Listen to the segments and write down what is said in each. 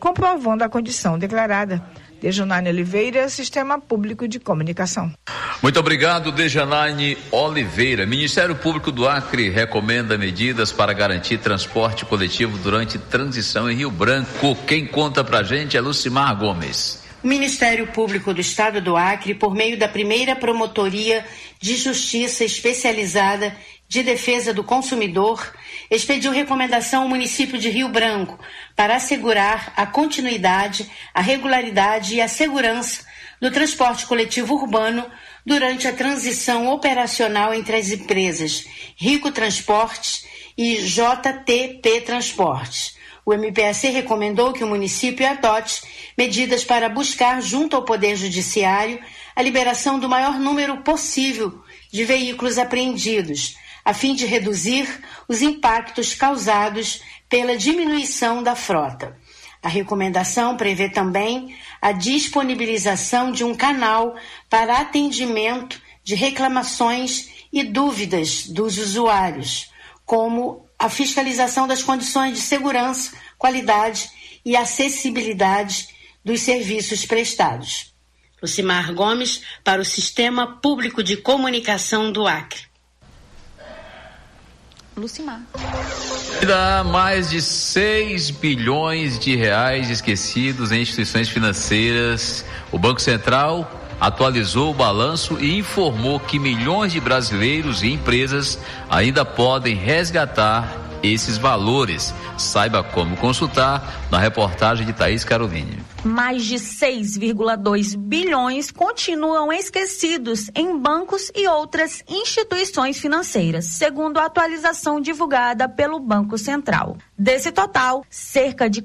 comprovando a condição declarada. Dejanaine Oliveira, Sistema Público de Comunicação. Muito obrigado, Dejanaine Oliveira. Ministério Público do Acre recomenda medidas para garantir transporte coletivo durante transição em Rio Branco. Quem conta pra gente é Lucimar Gomes. O Ministério Público do Estado do Acre, por meio da primeira Promotoria de Justiça Especializada de Defesa do Consumidor, expediu recomendação ao município de Rio Branco para assegurar a continuidade, a regularidade e a segurança do transporte coletivo urbano durante a transição operacional entre as empresas Rico Transportes e JTP Transportes. O MPAC recomendou que o município adote medidas para buscar, junto ao Poder Judiciário, a liberação do maior número possível de veículos apreendidos, a fim de reduzir os impactos causados pela diminuição da frota. A recomendação prevê também a disponibilização de um canal para atendimento de reclamações e dúvidas dos usuários, como a fiscalização das condições de segurança, qualidade e acessibilidade dos serviços prestados. Lucimar Gomes, para o Sistema Público de Comunicação do Acre. Lucimar. Dá mais de 6 bilhões de reais esquecidos em instituições financeiras. O Banco Central atualizou o balanço e informou que milhões de brasileiros e empresas ainda podem resgatar esses valores. Saiba como consultar na reportagem de Thaís Caroline. Mais de 6,2 bilhões continuam esquecidos em bancos e outras instituições financeiras, segundo a atualização divulgada pelo Banco Central. Desse total, cerca de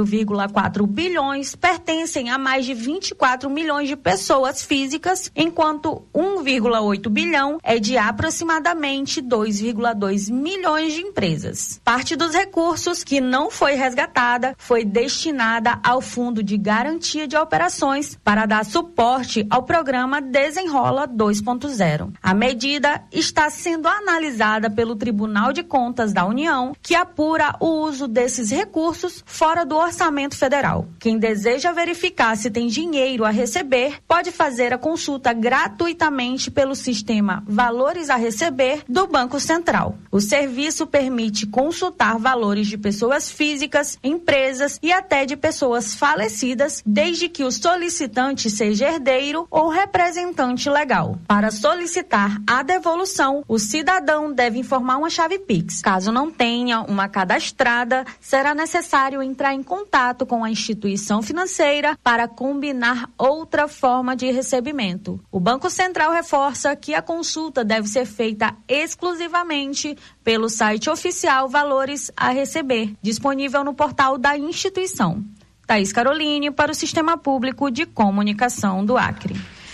4,4 bilhões pertencem a mais de 24 milhões de pessoas físicas, enquanto 1,8 bilhão é de aproximadamente 2,2 milhões de empresas. Parte dos recursos que não foi resgatada foi destinada ao Fundo de Garantia de Operações para dar suporte ao programa Desenrola 2.0. A medida está sendo analisada pelo Tribunal de Contas da União, que apura o uso desses recursos fora do orçamento federal. Quem deseja verificar se tem dinheiro a receber pode fazer a consulta gratuitamente pelo sistema Valores a Receber do Banco Central. O serviço permite consultar valores de pessoas físicas, empresas e até de pessoas falecidas, desde que o solicitante seja herdeiro ou representante legal. Para solicitar a devolução, o cidadão deve informar uma chave Pix. Caso não tenha uma cadastrada, será necessário entrar em contato com a instituição financeira para combinar outra forma de recebimento. O Banco Central reforça que a consulta deve ser feita exclusivamente pelo site oficial Valores a Receber, disponível no portal da instituição. Thaís Caroline, para o Sistema Público de Comunicação do Acre.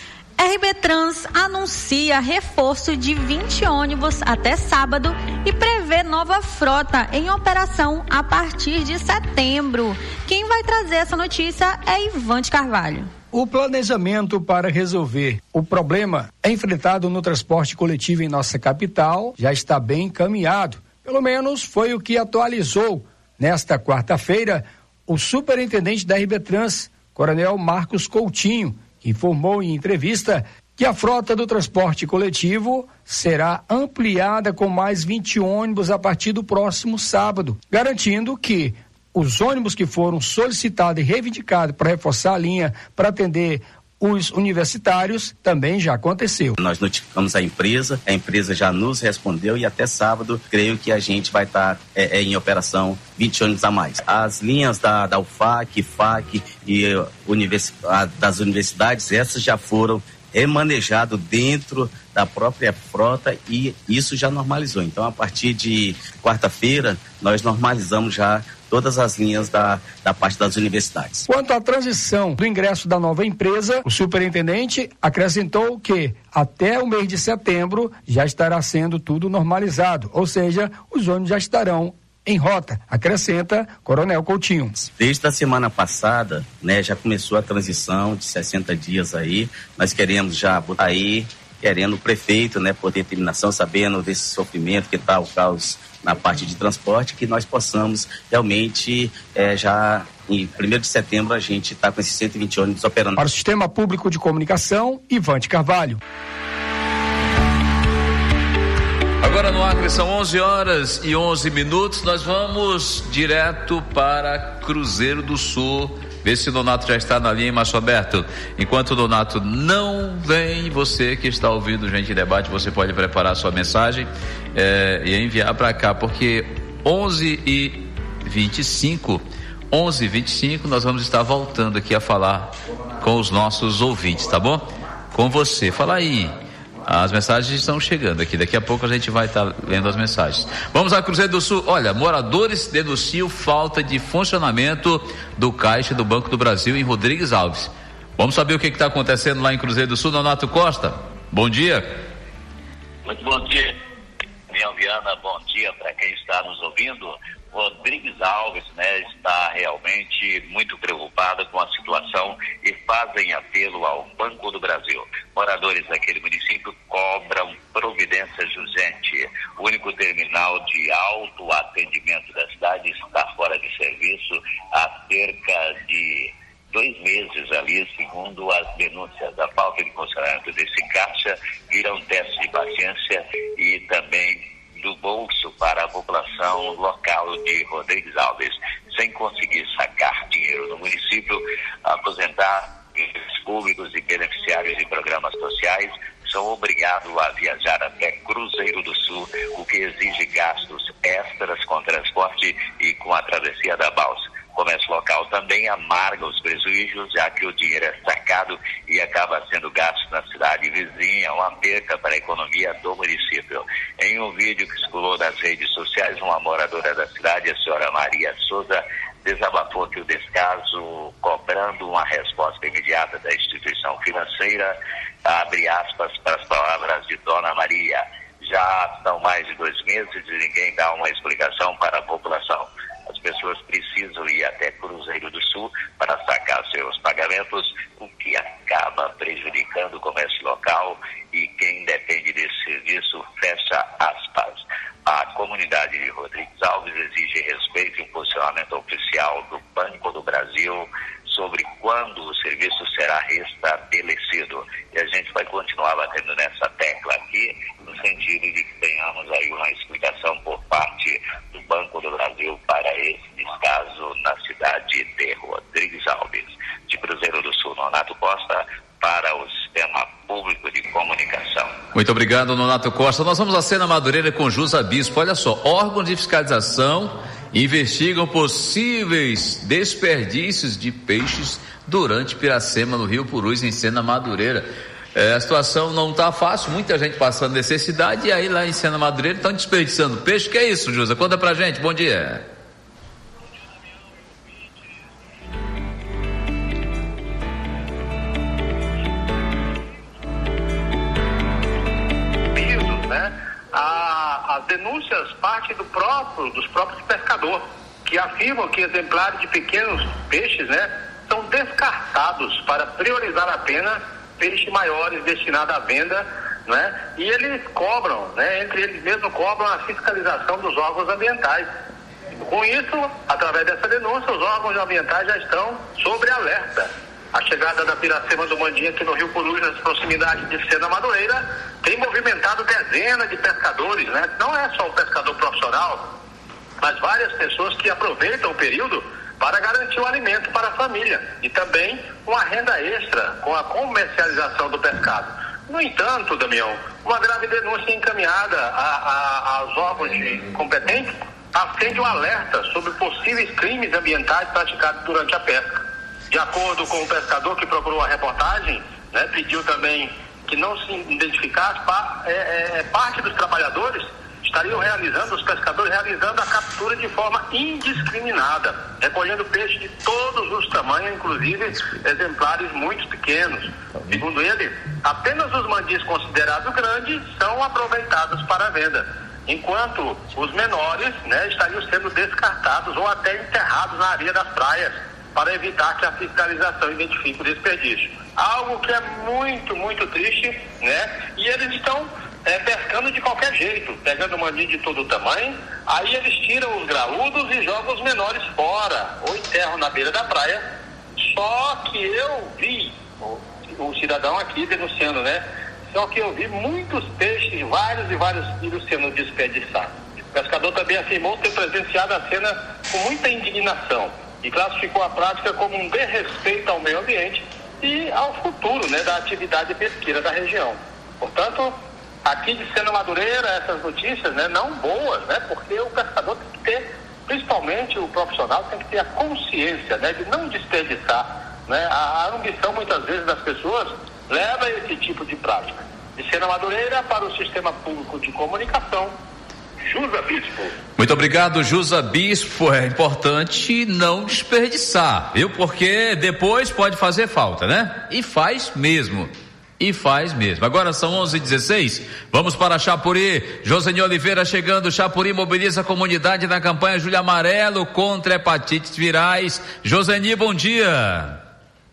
RB Trans anuncia reforço de 20 ônibus até sábado e prevê nova frota em operação a partir de setembro. Quem vai trazer essa notícia é Ivante Carvalho. O planejamento para resolver o problema enfrentado no transporte coletivo em nossa capital já está bem encaminhado. Pelo menos foi o que atualizou nesta quarta-feira o superintendente da RB Trans, Coronel Marcos Coutinho, que informou em entrevista que a frota do transporte coletivo será ampliada com mais 20 ônibus a partir do próximo sábado, garantindo que os ônibus que foram solicitados e reivindicados para reforçar a linha para atender os universitários também já aconteceu. Nós notificamos a empresa já nos respondeu e até sábado creio que a gente vai estar em operação 20 ônibus a mais. As linhas da UFAC, FAC e das universidades, essas já foram remanejadas dentro da própria frota e isso já normalizou. Então, a partir de quarta-feira, nós normalizamos já todas as linhas da parte das universidades. Quanto à transição do ingresso da nova empresa, o superintendente acrescentou que até o mês de setembro já estará sendo tudo normalizado, ou seja, os ônibus já estarão em rota, acrescenta Coronel Coutinho. Desde a semana passada, já começou a transição de 60 dias aí, nós queremos já botar aí, querendo o prefeito, por determinação, sabendo desse sofrimento que está o caos na parte de transporte, que nós possamos realmente já em 1º de setembro a gente está com esses 120 ônibus operando. Para o Sistema Público de Comunicação, Ivante Carvalho. Agora no Acre são 11h11, nós vamos direto para Cruzeiro do Sul, ver se o Donato já está na linha em Macho Aberto. Enquanto o Donato não vem, você que está ouvindo Gente em Debate, você pode preparar sua mensagem e enviar para cá, porque 11h25 nós vamos estar voltando aqui a falar com os nossos ouvintes, tá bom? Com você, fala aí. As mensagens estão chegando aqui, daqui a pouco a gente vai estar lendo as mensagens. Vamos a Cruzeiro do Sul. Olha, moradores denunciam falta de funcionamento do caixa do Banco do Brasil em Rodrigues Alves. Vamos saber o que está acontecendo lá em Cruzeiro do Sul. Donato Costa, bom dia. Muito bom dia, Viana, bom dia para quem está nos ouvindo. Rodrigues Alves, está realmente muito preocupado com a situação e fazem apelo ao Banco do Brasil. Moradores daquele município cobram providências urgentes. O único terminal de autoatendimento da cidade está fora de serviço há cerca de 2 meses ali, segundo as denúncias. Da falta de funcionamento desse caixa vira um teste de paciência e também do bolso para a população local de Rodrigues Alves. Sem conseguir sacar dinheiro no município, aposentar públicos e beneficiários de programas sociais são obrigados a viajar até Cruzeiro do Sul, o que exige gastos extras com transporte e com a travessia da balsa. O comércio local também amarga os prejuízos, já que o dinheiro é sacado e acaba sendo gasto na cidade vizinha, uma perca para a economia do município. Em um vídeo que circulou nas redes sociais, uma moradora da cidade, a senhora Maria Souza, desabafou que o descaso, cobrando uma resposta imediata da instituição financeira, abre aspas para as palavras de Dona Maria. Já são mais de 2 meses e ninguém dá uma explicação para a população. As pessoas precisam ir até Cruzeiro do Sul para sacar seus pagamentos, o que acaba prejudicando o comércio local e quem depende desse serviço, fecha aspas. A comunidade de Rodrigues Alves exige respeito e um posicionamento oficial do Banco do Brasil sobre quando o serviço será restabelecido. E a gente vai continuar batendo nessa tecla aqui, no sentido de que tenhamos aí uma explicação por parte do Banco do Brasil para esse descaso na cidade de Rodrigues Alves. De Cruzeiro do Sul, Nonato Costa, para o Sistema Público de Comunicação. Muito obrigado, Nonato Costa. Nós vamos a Sena Madureira com Jusa Bispo. Olha só, órgãos de fiscalização investigam possíveis desperdícios de peixes durante Piracema, no Rio Purus, em Sena Madureira. A situação não está fácil, muita gente passando necessidade, e aí lá em Sena Madureira estão desperdiçando peixe. Que é isso, Jusa? Conta pra gente, bom dia. As denúncias partem dos próprios pescadores, que afirmam que exemplares de pequenos peixes, são descartados para priorizar apenas peixes maiores destinados à venda, e eles cobram, entre eles mesmos cobram a fiscalização dos órgãos ambientais. Com isso, através dessa denúncia, os órgãos ambientais já estão sob alerta. A chegada da Piracema do Mandinha aqui no Rio Purus, nas proximidades de Sena Madureira, tem movimentado dezenas de pescadores, Não é só o pescador profissional, mas várias pessoas que aproveitam o período para garantir o alimento para a família e também uma renda extra com a comercialização do pescado. No entanto, Damião, uma grave denúncia encaminhada aos órgãos competentes acende um alerta sobre possíveis crimes ambientais praticados durante a pesca. De acordo com o pescador que procurou a reportagem, pediu também que não se identificasse, parte dos trabalhadores os pescadores realizando a captura de forma indiscriminada, recolhendo peixe de todos os tamanhos, inclusive exemplares muito pequenos. Segundo ele, apenas os mandis considerados grandes são aproveitados para a venda, enquanto os menores estariam sendo descartados ou até enterrados na areia das praias, para evitar que a fiscalização identifique o desperdício. Algo que é muito, muito triste, e eles estão pescando de qualquer jeito, pegando mandinho de todo tamanho, aí eles tiram os graúdos e jogam os menores fora, ou enterram na beira da praia. Só que eu vi, o cidadão aqui denunciando, né? Só que eu vi muitos peixes, vários e vários quilos sendo desperdiçados. O pescador também afirmou ter presenciado a cena com muita indignação e classificou a prática como um desrespeito ao meio ambiente e ao futuro, né, da atividade pesqueira da região. Portanto, aqui de Sena Madureira, essas notícias, né, não boas, né, porque o pescador tem que ter, principalmente o profissional, tem que ter a consciência, né, de não desperdiçar, né. A ambição, muitas vezes, das pessoas leva a esse tipo de prática. De Sena Madureira para o Sistema Público de Comunicação, Jusa Bispo. Muito obrigado, Jusa Bispo. É importante não desperdiçar, viu? Porque depois pode fazer falta, né? E faz mesmo. Agora são 11h16. Vamos para Chapuri. Joseni Oliveira chegando. Chapuri mobiliza a comunidade na campanha Julho Amarelo contra hepatites virais. Joseni, bom dia.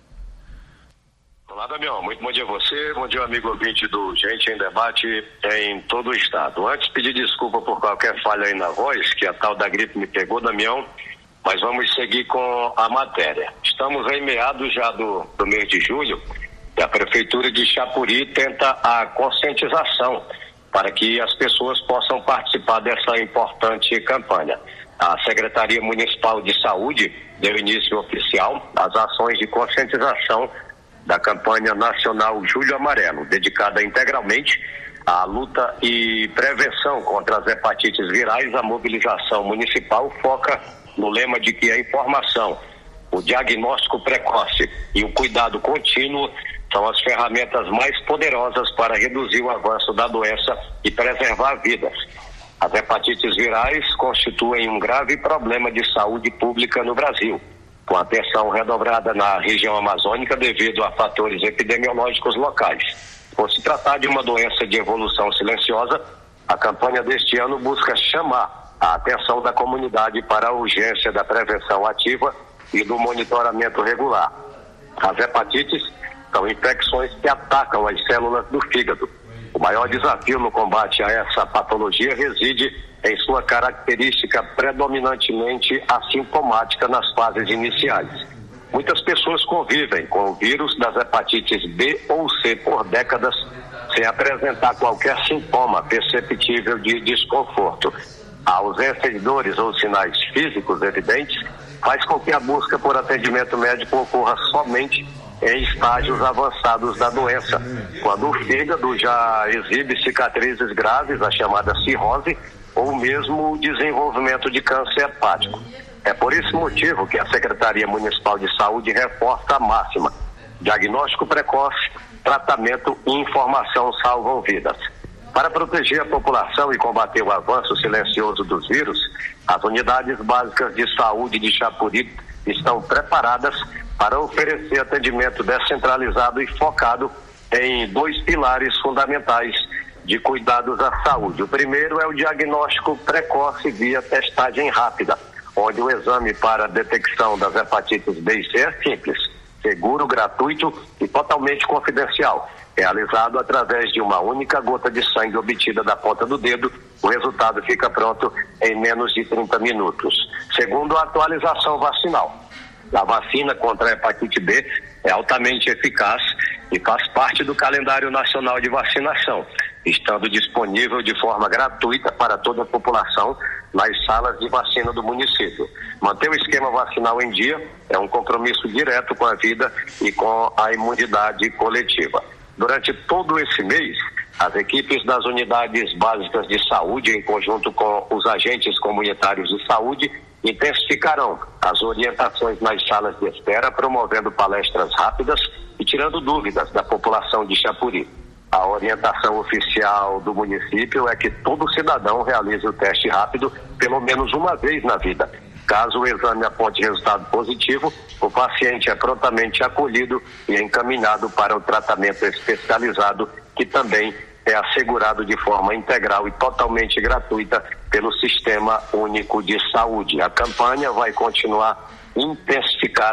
Olá, Damião, muito bom dia a você, bom dia amigo ouvinte do Gente em Debate em todo o estado. Antes, pedir desculpa por qualquer falha aí na voz, que a tal da gripe me pegou, Damião, mas vamos seguir com a matéria. Estamos em meados já do mês de julho e a Prefeitura de Chapuri tenta a conscientização para que as pessoas possam participar dessa importante campanha. A Secretaria Municipal de Saúde deu início oficial às ações de conscientização da campanha nacional Julho Amarelo, dedicada integralmente à luta e prevenção contra as hepatites virais. A mobilização municipal foca no lema de que a informação, o diagnóstico precoce e o cuidado contínuo são as ferramentas mais poderosas para reduzir o avanço da doença e preservar vidas. As hepatites virais constituem um grave problema de saúde pública no Brasil, com atenção redobrada na região amazônica devido a fatores epidemiológicos locais. Por se tratar de uma doença de evolução silenciosa, a campanha deste ano busca chamar a atenção da comunidade para a urgência da prevenção ativa e do monitoramento regular. As hepatites são infecções que atacam as células do fígado. O maior desafio no combate a essa patologia reside em sua característica predominantemente assintomática nas fases iniciais. Muitas pessoas convivem com o vírus das hepatites B ou C por décadas sem apresentar qualquer sintoma perceptível de desconforto. A ausência de dores ou sinais físicos evidentes faz com que a busca por atendimento médico ocorra somente em estágios avançados da doença, quando o fígado já exibe cicatrizes graves, a chamada cirrose, ou mesmo o desenvolvimento de câncer hepático. É por esse motivo que a Secretaria Municipal de Saúde reforça a máxima: diagnóstico precoce, tratamento e informação salvam vidas. Para proteger a população e combater o avanço silencioso dos vírus, as unidades básicas de saúde de Chapuri estão preparadas para oferecer atendimento descentralizado e focado em 2 pilares fundamentais de cuidados à saúde. O primeiro é o diagnóstico precoce via testagem rápida, onde o exame para a detecção das hepatites B e C é simples, seguro, gratuito e totalmente confidencial. Realizado através de uma única gota de sangue obtida da ponta do dedo, o resultado fica pronto em menos de 30 minutos. Segundo, a atualização vacinal. A vacina contra a hepatite B é altamente eficaz e faz parte do calendário nacional de vacinação, estando disponível de forma gratuita para toda a população nas salas de vacina do município. Manter o esquema vacinal em dia é um compromisso direto com a vida e com a imunidade coletiva. Durante todo esse mês, as equipes das unidades básicas de saúde, em conjunto com os agentes comunitários de saúde, intensificarão as orientações nas salas de espera, promovendo palestras rápidas e tirando dúvidas da população de Chapuri. A orientação oficial do município é que todo cidadão realize o teste rápido pelo menos uma vez na vida. Caso o exame aponte resultado positivo, o paciente é prontamente acolhido e encaminhado para o tratamento especializado, que também é assegurado de forma integral e totalmente gratuita pelo Sistema Único de Saúde. A campanha vai continuar intensificada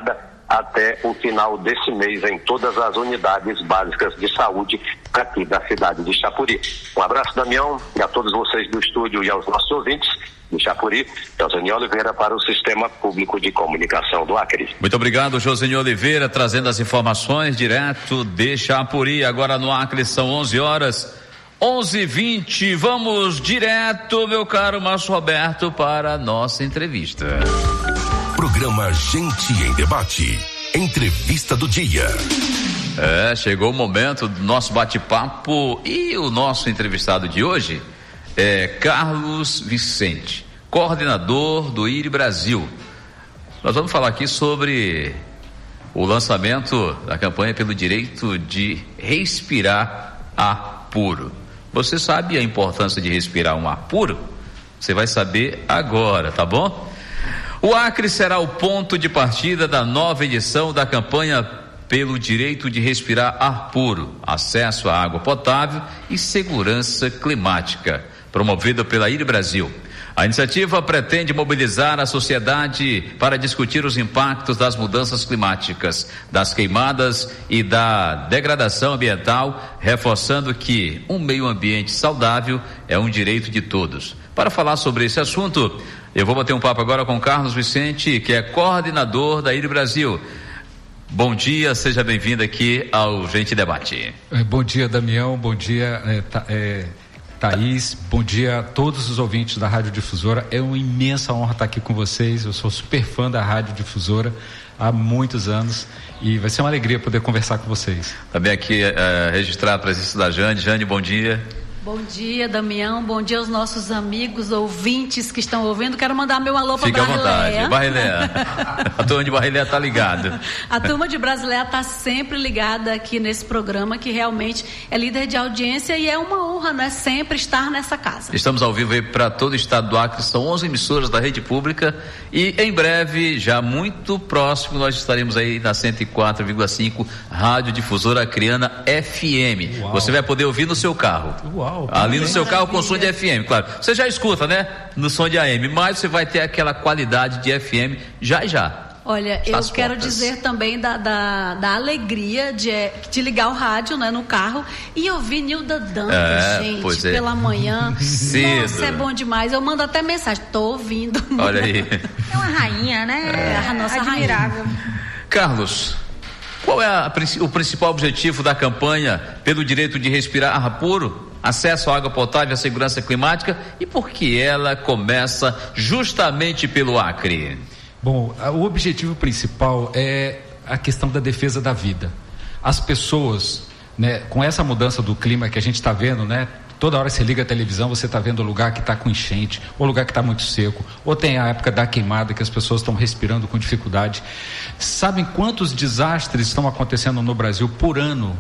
até o final desse mês em todas as unidades básicas de saúde aqui da cidade de Chapuri. Um abraço, Damião, e a todos vocês do estúdio e aos nossos ouvintes de Chapuri. Joseni Oliveira para o Sistema Público de Comunicação do Acre. Muito obrigado, Joseni Oliveira, trazendo as informações direto de Chapuri. Agora no Acre são 11h20. Vamos direto, meu caro Márcio Roberto, para a nossa entrevista. Programa Gente em Debate. Entrevista do dia. Chegou o momento do nosso bate-papo e o nosso entrevistado de hoje é Carlos Vicente, coordenador do IRI Brasil. Nós vamos falar aqui sobre o lançamento da campanha pelo direito de respirar ar puro. Você sabe a importância de respirar um ar puro? Você vai saber agora, tá bom? O Acre será o ponto de partida da nova edição da campanha pelo direito de respirar ar puro, acesso à água potável e segurança climática, promovida pela IRI Brasil. A iniciativa pretende mobilizar a sociedade para discutir os impactos das mudanças climáticas, das queimadas e da degradação ambiental, reforçando que um meio ambiente saudável é um direito de todos. Para falar sobre esse assunto, eu vou bater um papo agora com Carlos Vicente, que é coordenador da IRI Brasil. Bom dia, seja bem-vindo aqui ao Gente Debate. Bom dia, Damião, bom dia, Thaís, bom dia a todos os ouvintes da Rádio Difusora. É uma imensa honra estar aqui com vocês. Eu sou super fã da Rádio Difusora há muitos anos e vai ser uma alegria poder conversar com vocês. Também aqui registrar a presença da Jane. Jane, bom dia. Bom dia, Damião, bom dia aos nossos amigos ouvintes que estão ouvindo. Quero mandar meu alô para Brasileia. Fica à vontade, Barriléia. A turma de Barriléia tá ligada. A turma de Brasileia tá sempre ligada aqui nesse programa, que realmente é líder de audiência e é uma honra, né, sempre estar nessa casa. Estamos ao vivo aí para todo o estado do Acre, são 11 emissoras da rede pública e em breve, já muito próximo, nós estaremos aí na 104,5 Rádio Difusora Acreana FM. Uau. Você vai poder ouvir no seu carro. Uau. Ali no seu carro com som de FM, claro. Você já escuta, né? No som de AM, mas você vai ter aquela qualidade de FM já. Olha, eu quero dizer também da alegria de ligar o rádio, né, no carro e ouvir Nilda Dantas, gente, pela manhã. Cedo. Nossa, é bom demais. Eu mando até mensagem, tô ouvindo. Olha aí. É uma rainha, né? A nossa admirável. Rainha. Carlos, qual é o principal objetivo da campanha pelo direito de respirar ar puro, acesso à água potável e à segurança climática, e por que ela começa justamente pelo Acre? Bom, o objetivo principal é a questão da defesa da vida. As pessoas, né, com essa mudança do clima que a gente está vendo, né? Toda hora que você liga a televisão, você está vendo o lugar que está com enchente, ou lugar que está muito seco, ou tem a época da queimada que as pessoas estão respirando com dificuldade. Sabem quantos desastres estão acontecendo no Brasil por ano,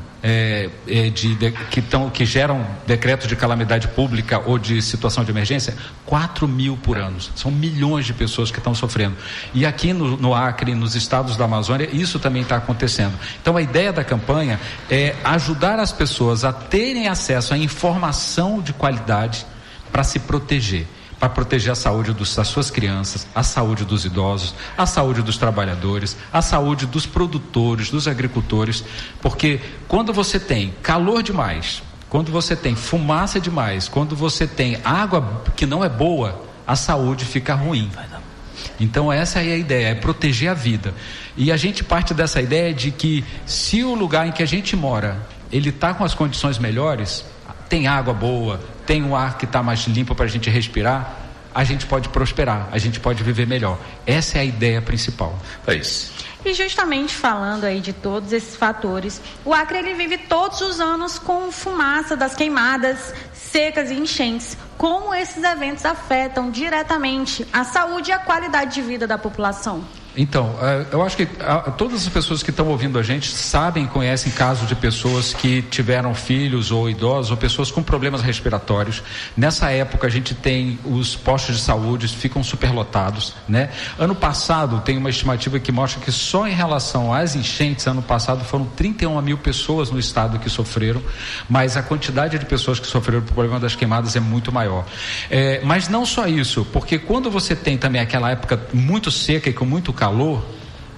que geram decretos de calamidade pública ou de situação de emergência? 4.000 por ano. São milhões de pessoas que estão sofrendo. E aqui no Acre, nos estados da Amazônia, isso também está acontecendo. Então a ideia da campanha é ajudar as pessoas a terem acesso à informação de qualidade para se proteger, para proteger a saúde das suas crianças, a saúde dos idosos, a saúde dos trabalhadores, a saúde dos produtores, dos agricultores, porque quando você tem calor demais, quando você tem fumaça demais, quando você tem água que não é boa, a saúde fica ruim. Então essa é a ideia, é proteger a vida. E a gente parte dessa ideia de que se o lugar em que a gente mora, ele está com as condições melhores, tem água boa, tem um ar que está mais limpo para a gente respirar, a gente pode prosperar, a gente pode viver melhor. Essa é a ideia principal. É isso. E justamente falando aí de todos esses fatores, o Acre ele vive todos os anos com fumaça das queimadas, secas e enchentes. Como esses eventos afetam diretamente a saúde e a qualidade de vida da população? Então, eu acho que todas as pessoas que estão ouvindo a gente sabem, conhecem casos de pessoas que tiveram filhos ou idosos ou pessoas com problemas respiratórios. Nessa época a gente tem os postos de saúde ficam superlotados, né? Ano passado tem uma estimativa que mostra que só em relação às enchentes, ano passado foram 31.000 pessoas no estado que sofreram, mas a quantidade de pessoas que sofreram por problema das queimadas é muito maior. Mas não só isso, porque quando você tem também aquela época muito seca e com muito calor,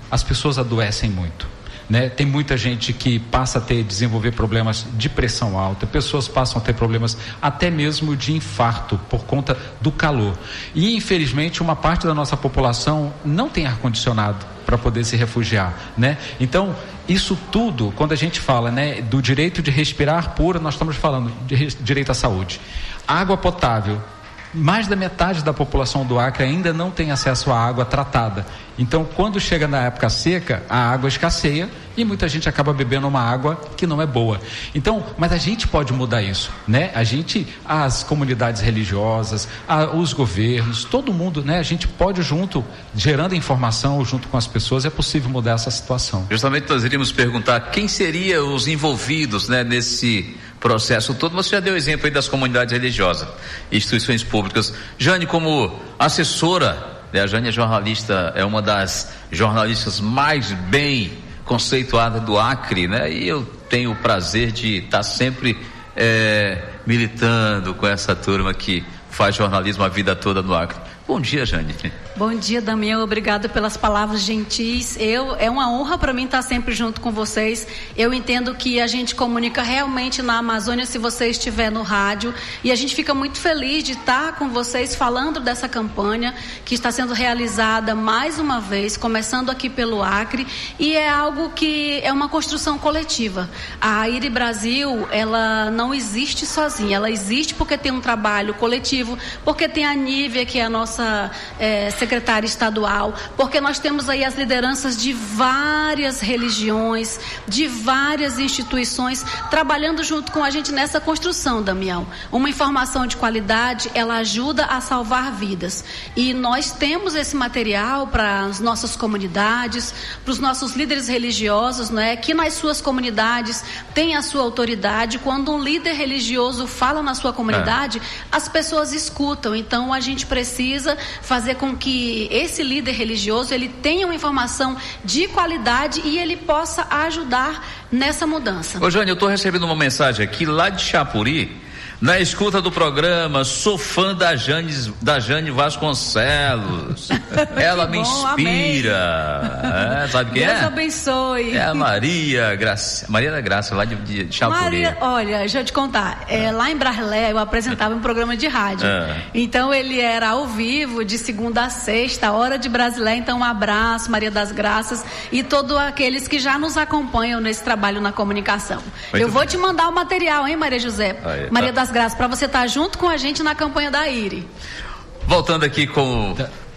as pessoas adoecem muito. Né? Tem muita gente que passa a desenvolver problemas de pressão alta, pessoas passam a ter problemas até mesmo de infarto por conta do calor. E infelizmente uma parte da nossa população não tem ar-condicionado para poder se refugiar, né? Então, isso tudo, quando a gente fala, né, do direito de respirar puro, nós estamos falando de direito à saúde. Água potável. Mais da metade da população do Acre ainda não tem acesso à água tratada. Então, quando chega na época seca, a água escasseia e muita gente acaba bebendo uma água que não é boa. Então, mas a gente pode mudar isso, né? As comunidades religiosas, os governos, todo mundo, né? A gente pode junto, gerando informação junto com as pessoas, é possível mudar essa situação. Justamente nós iríamos perguntar quem seriam os envolvidos, né, nesse processo todo. Você já deu exemplo aí das comunidades religiosas, instituições públicas. Jane, como assessora, né, a Jane é jornalista, é uma das jornalistas mais bem conceituadas do Acre, né? E eu tenho o prazer de estar sempre militando com essa turma que faz jornalismo a vida toda no Acre. Bom dia, Jane. Bom dia, Damião, obrigado pelas palavras gentis. É uma honra para mim estar sempre junto com vocês. Eu entendo que a gente comunica realmente na Amazônia se você estiver no rádio, e a gente fica muito feliz de estar com vocês falando dessa campanha que está sendo realizada mais uma vez, começando aqui pelo Acre, e é algo que é uma construção coletiva. A IRI Brasil, ela não existe sozinha, ela existe porque tem um trabalho coletivo, porque tem a Nívia, que é a nossa secretária estadual, porque nós temos aí as lideranças de várias religiões, de várias instituições, trabalhando junto com a gente nessa construção, Damião. Uma informação de qualidade, ela ajuda a salvar vidas. E nós temos esse material para as nossas comunidades, para os nossos líderes religiosos, não é? Que nas suas comunidades tem a sua autoridade. Quando um líder religioso fala na sua comunidade, as pessoas escutam. Então, a gente precisa fazer com que esse líder religioso ele tenha uma informação de qualidade e ele possa ajudar nessa mudança. Ô, Jane, eu estou recebendo uma mensagem aqui lá de Chapuri, na escuta do programa, sou fã da Jane Vasconcelos. Ela me inspira. Sabe quem Deus abençoe. É a Maria da Graça, lá de Chapuri. Olha, deixa eu te contar. Lá em Brasília eu apresentava um programa de rádio. Então ele era ao vivo, de segunda a sexta, hora de Brasília. Então um abraço, Maria das Graças, e todos aqueles que já nos acompanham nesse trabalho na comunicação. Eu vou te mandar o material, hein, Maria José? Maria das Graças, para você estar junto com a gente na campanha da IRI. Voltando aqui com...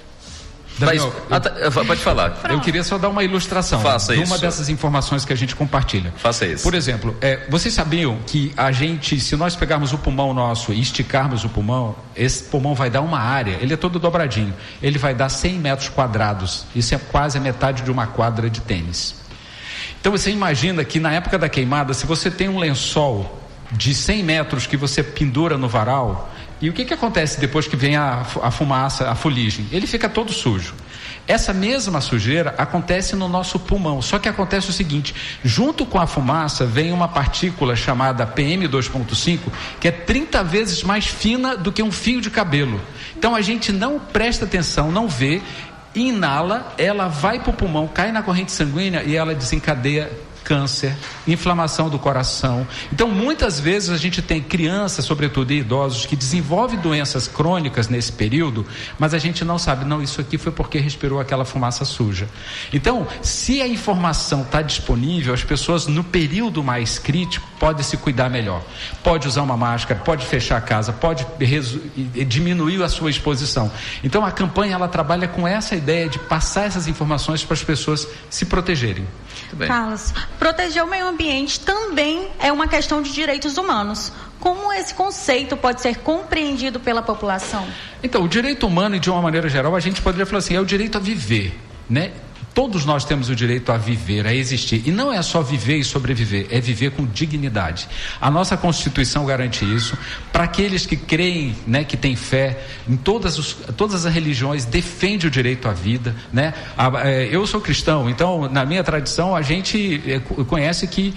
Pode falar. Pronto. Eu queria só dar uma ilustração de uma dessas informações que a gente compartilha. Faça isso. Por exemplo, vocês sabiam que a gente, se nós pegarmos o pulmão nosso e esticarmos o pulmão, esse pulmão vai dar uma área, ele é todo dobradinho, ele vai dar 100 metros quadrados. Isso é quase a metade de uma quadra de tênis. Então você imagina que na época da queimada, se você tem um lençol de 100 metros que você pendura no varal, e o que acontece depois que vem a fumaça, a fuligem? Ele fica todo sujo. Essa mesma sujeira acontece no nosso pulmão, só que acontece o seguinte: junto com a fumaça vem uma partícula chamada PM2.5, que é 30 vezes mais fina do que um fio de cabelo. Então a gente não presta atenção, não vê, inala, ela vai para o pulmão, cai na corrente sanguínea e ela desencadeia câncer, inflamação do coração. Então muitas vezes a gente tem crianças, sobretudo, e idosos que desenvolvem doenças crônicas nesse período, mas a gente não sabe, não, isso aqui foi porque respirou aquela fumaça suja. Então, se a informação está disponível, as pessoas no período mais crítico podem se cuidar melhor, pode usar uma máscara, pode fechar a casa, pode diminuir a sua exposição. Então a campanha, ela trabalha com essa ideia de passar essas informações para as pessoas se protegerem. Carlos, proteger o meio ambiente também é uma questão de direitos humanos. Como esse conceito pode ser compreendido pela população? Então, o direito humano, e de uma maneira geral, a gente poderia falar assim, é o direito a viver, né? Todos nós temos o direito a viver, a existir. E não é só viver e sobreviver, é viver com dignidade. A nossa Constituição garante isso. Para aqueles que creem, né, que têm fé em todas as religiões, defende o direito à vida, né? Eu sou cristão, então na minha tradição a gente conhece que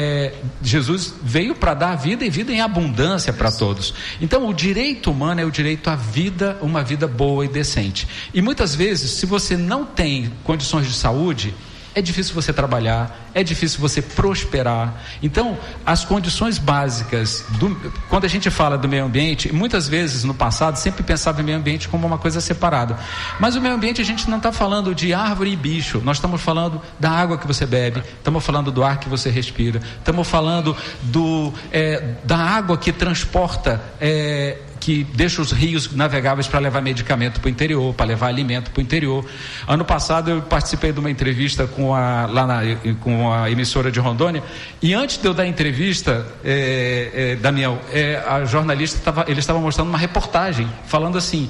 Jesus veio para dar vida e vida em abundância para todos. Então o direito humano é o direito à vida, uma vida boa e decente. E muitas vezes, se você não tem condições condições de saúde, é difícil você trabalhar, é difícil você prosperar. Então, as condições básicas, quando a gente fala do meio ambiente, muitas vezes no passado sempre pensava em meio ambiente como uma coisa separada. Mas o meio ambiente a gente não está falando de árvore e bicho, nós estamos falando da água que você bebe, estamos falando do ar que você respira, estamos falando da água que transporta, que deixa os rios navegáveis para levar medicamento para o interior, para levar alimento para o interior. Ano passado eu participei de uma entrevista com a emissora de Rondônia, e antes de eu dar a entrevista, Daniel, a jornalista estava mostrando uma reportagem falando assim,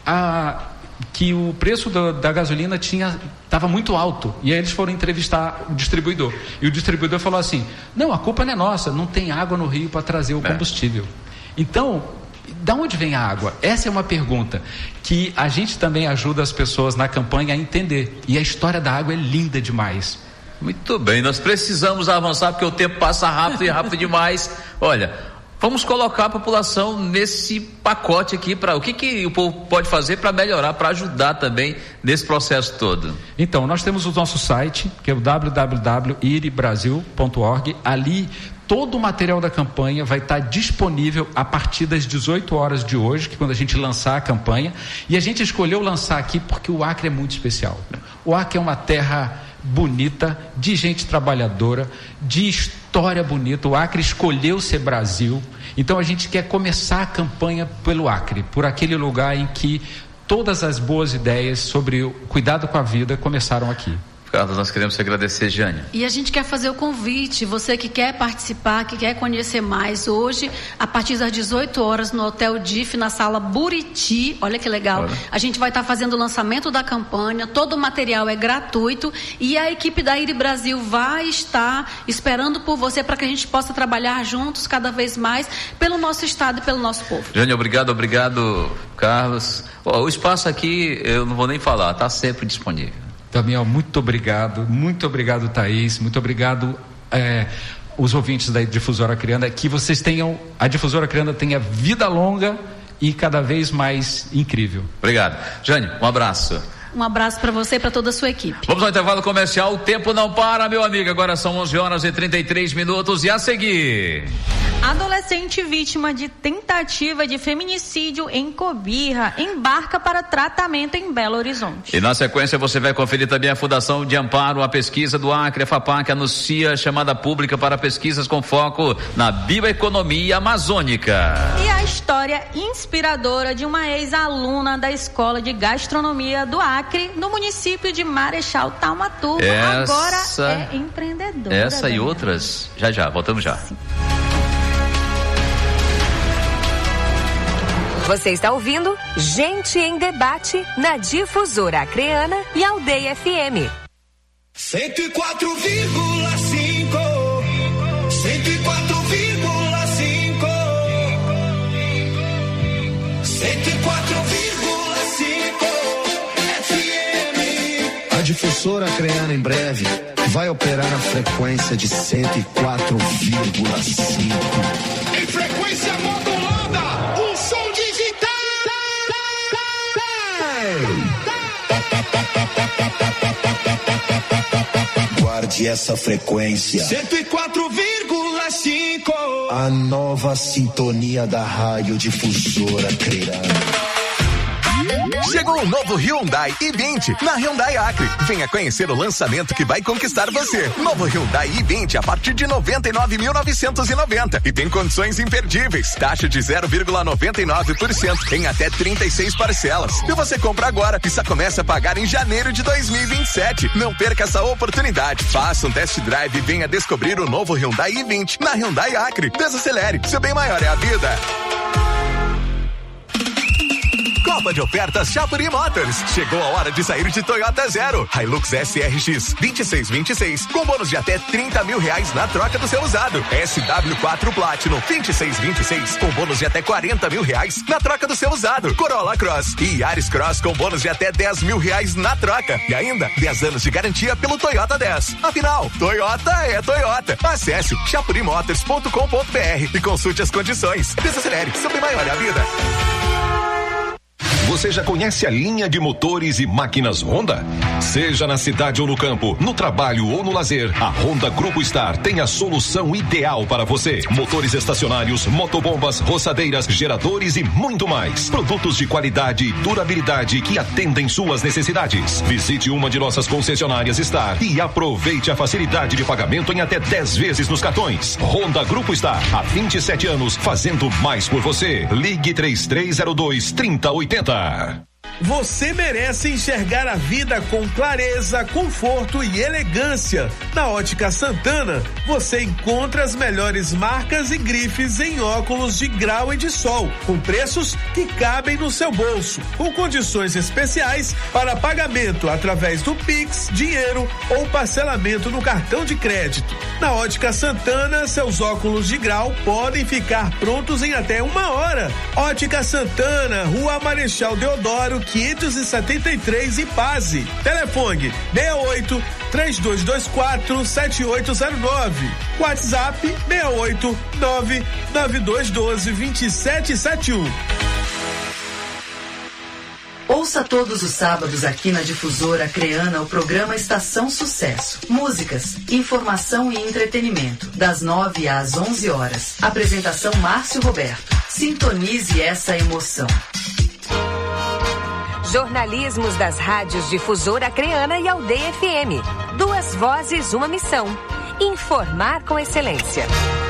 que o preço da gasolina estava muito alto, e aí eles foram entrevistar o distribuidor, e o distribuidor falou assim, não, a culpa não é nossa, não tem água no rio para trazer o combustível. Então, da onde vem a água? Essa é uma pergunta que a gente também ajuda as pessoas na campanha a entender, e a história da água é linda demais. Muito bem, nós precisamos avançar porque o tempo passa rápido e rápido demais. Olha, vamos colocar a população nesse pacote aqui, o que o povo pode fazer para melhorar, para ajudar também nesse processo todo. Então, nós temos o nosso site, que é o www.iribrasil.org. Ali todo o material da campanha vai estar disponível a partir das 18 horas de hoje, que é quando a gente lançar a campanha. E a gente escolheu lançar aqui porque o Acre é muito especial. O Acre é uma terra bonita, de gente trabalhadora, de história bonita. O Acre escolheu ser Brasil. Então a gente quer começar a campanha pelo Acre, por aquele lugar em que todas as boas ideias sobre o cuidado com a vida começaram aqui. Carlos, nós queremos te agradecer, Jânia. E a gente quer fazer o convite, você que quer participar, que quer conhecer mais, hoje, a partir das 18 horas, no Hotel DIF, na sala Buriti, olha que legal, a gente vai estar fazendo o lançamento da campanha, todo o material é gratuito, e a equipe da IRI Brasil vai estar esperando por você para que a gente possa trabalhar juntos cada vez mais pelo nosso estado e pelo nosso povo. Jânia, obrigado, Carlos. O espaço aqui, eu não vou nem falar, está sempre disponível. Daniel, muito obrigado, Thaís, muito obrigado os ouvintes da Difusora Acreana, que vocês a Difusora Acreana tenha vida longa e cada vez mais incrível. Obrigado. Jânia, um abraço. Um abraço para você e para toda a sua equipe. Vamos ao intervalo comercial, o tempo não para, meu amigo, agora são 11 horas e 33 minutos e a seguir. Adolescente vítima de tentativa de feminicídio em Cobirra embarca para tratamento em Belo Horizonte. E na sequência você vai conferir também a Fundação de Amparo, a pesquisa do Acre, a FAPAC anuncia chamada pública para pesquisas com foco na bioeconomia amazônica. E a história inspiradora de uma ex-aluna da Escola de Gastronomia do Acre, no município de Marechal Taumaturgo, agora é empreendedora. Essa e outras, já, voltamos já. Sim. Você está ouvindo Gente em Debate na Difusora Acreana e Aldeia FM. 104,5 FM. A Difusora Acreana em breve vai operar a frequência de 104,5. Em frequência modulada, o som digital. Guarde essa frequência. 104,5. A nova sintonia da Rádio Difusora Acreana. Chegou o novo Hyundai i20 na Hyundai Acre. Venha conhecer o lançamento que vai conquistar você. Novo Hyundai i20 a partir de 99.990 e tem condições imperdíveis. Taxa de 0,99% em até 36 parcelas. E você compra agora e só começa a pagar em janeiro de 2027. Não perca essa oportunidade. Faça um test drive e venha descobrir o novo Hyundai i20 na Hyundai Acre. Desacelere, seu bem maior é a vida. Copa de ofertas Chapuri Motors. Chegou a hora de sair de Toyota Zero. Hilux SRX 2626 com bônus de até R$30 mil na troca do seu usado. SW4 Platinum 2626 com bônus de até R$40 mil na troca do seu usado. Corolla Cross e Yaris Cross com bônus de até R$10 mil na troca. E ainda 10 anos de garantia pelo Toyota 10. Afinal, Toyota é Toyota. Acesse chapurimotors.com.br e consulte as condições. Desacelere, seu bem maior é a vida. Você já conhece a linha de motores e máquinas Honda? Seja na cidade ou no campo, no trabalho ou no lazer, a Honda Grupo Star tem a solução ideal para você. Motores estacionários, motobombas, roçadeiras, geradores e muito mais. Produtos de qualidade e durabilidade que atendem suas necessidades. Visite uma de nossas concessionárias Star e aproveite a facilidade de pagamento em até 10 vezes nos cartões. Honda Grupo Star, há 27 anos, fazendo mais por você. Ligue 3302-3080. Você merece enxergar a vida com clareza, conforto e elegância. Na Ótica Santana, você encontra as melhores marcas e grifes em óculos de grau e de sol, com preços que cabem no seu bolso, com condições especiais para pagamento através do Pix, dinheiro ou parcelamento no cartão de crédito. Na Ótica Santana, seus óculos de grau podem ficar prontos em até 1 hora. Ótica Santana, Rua Marechal Deodoro, 573 e Paz. Telefone 68-3224-7809. WhatsApp 689-9212-2771. Ouça todos os sábados aqui na Difusora Acreana o programa Estação Sucesso. Músicas, informação e entretenimento. Das 9 às 11 horas. Apresentação Márcio Roberto. Sintonize essa emoção. Jornalismos das rádios Difusora Acreana e Aldeia FM. 2 vozes, uma missão. Informar com excelência.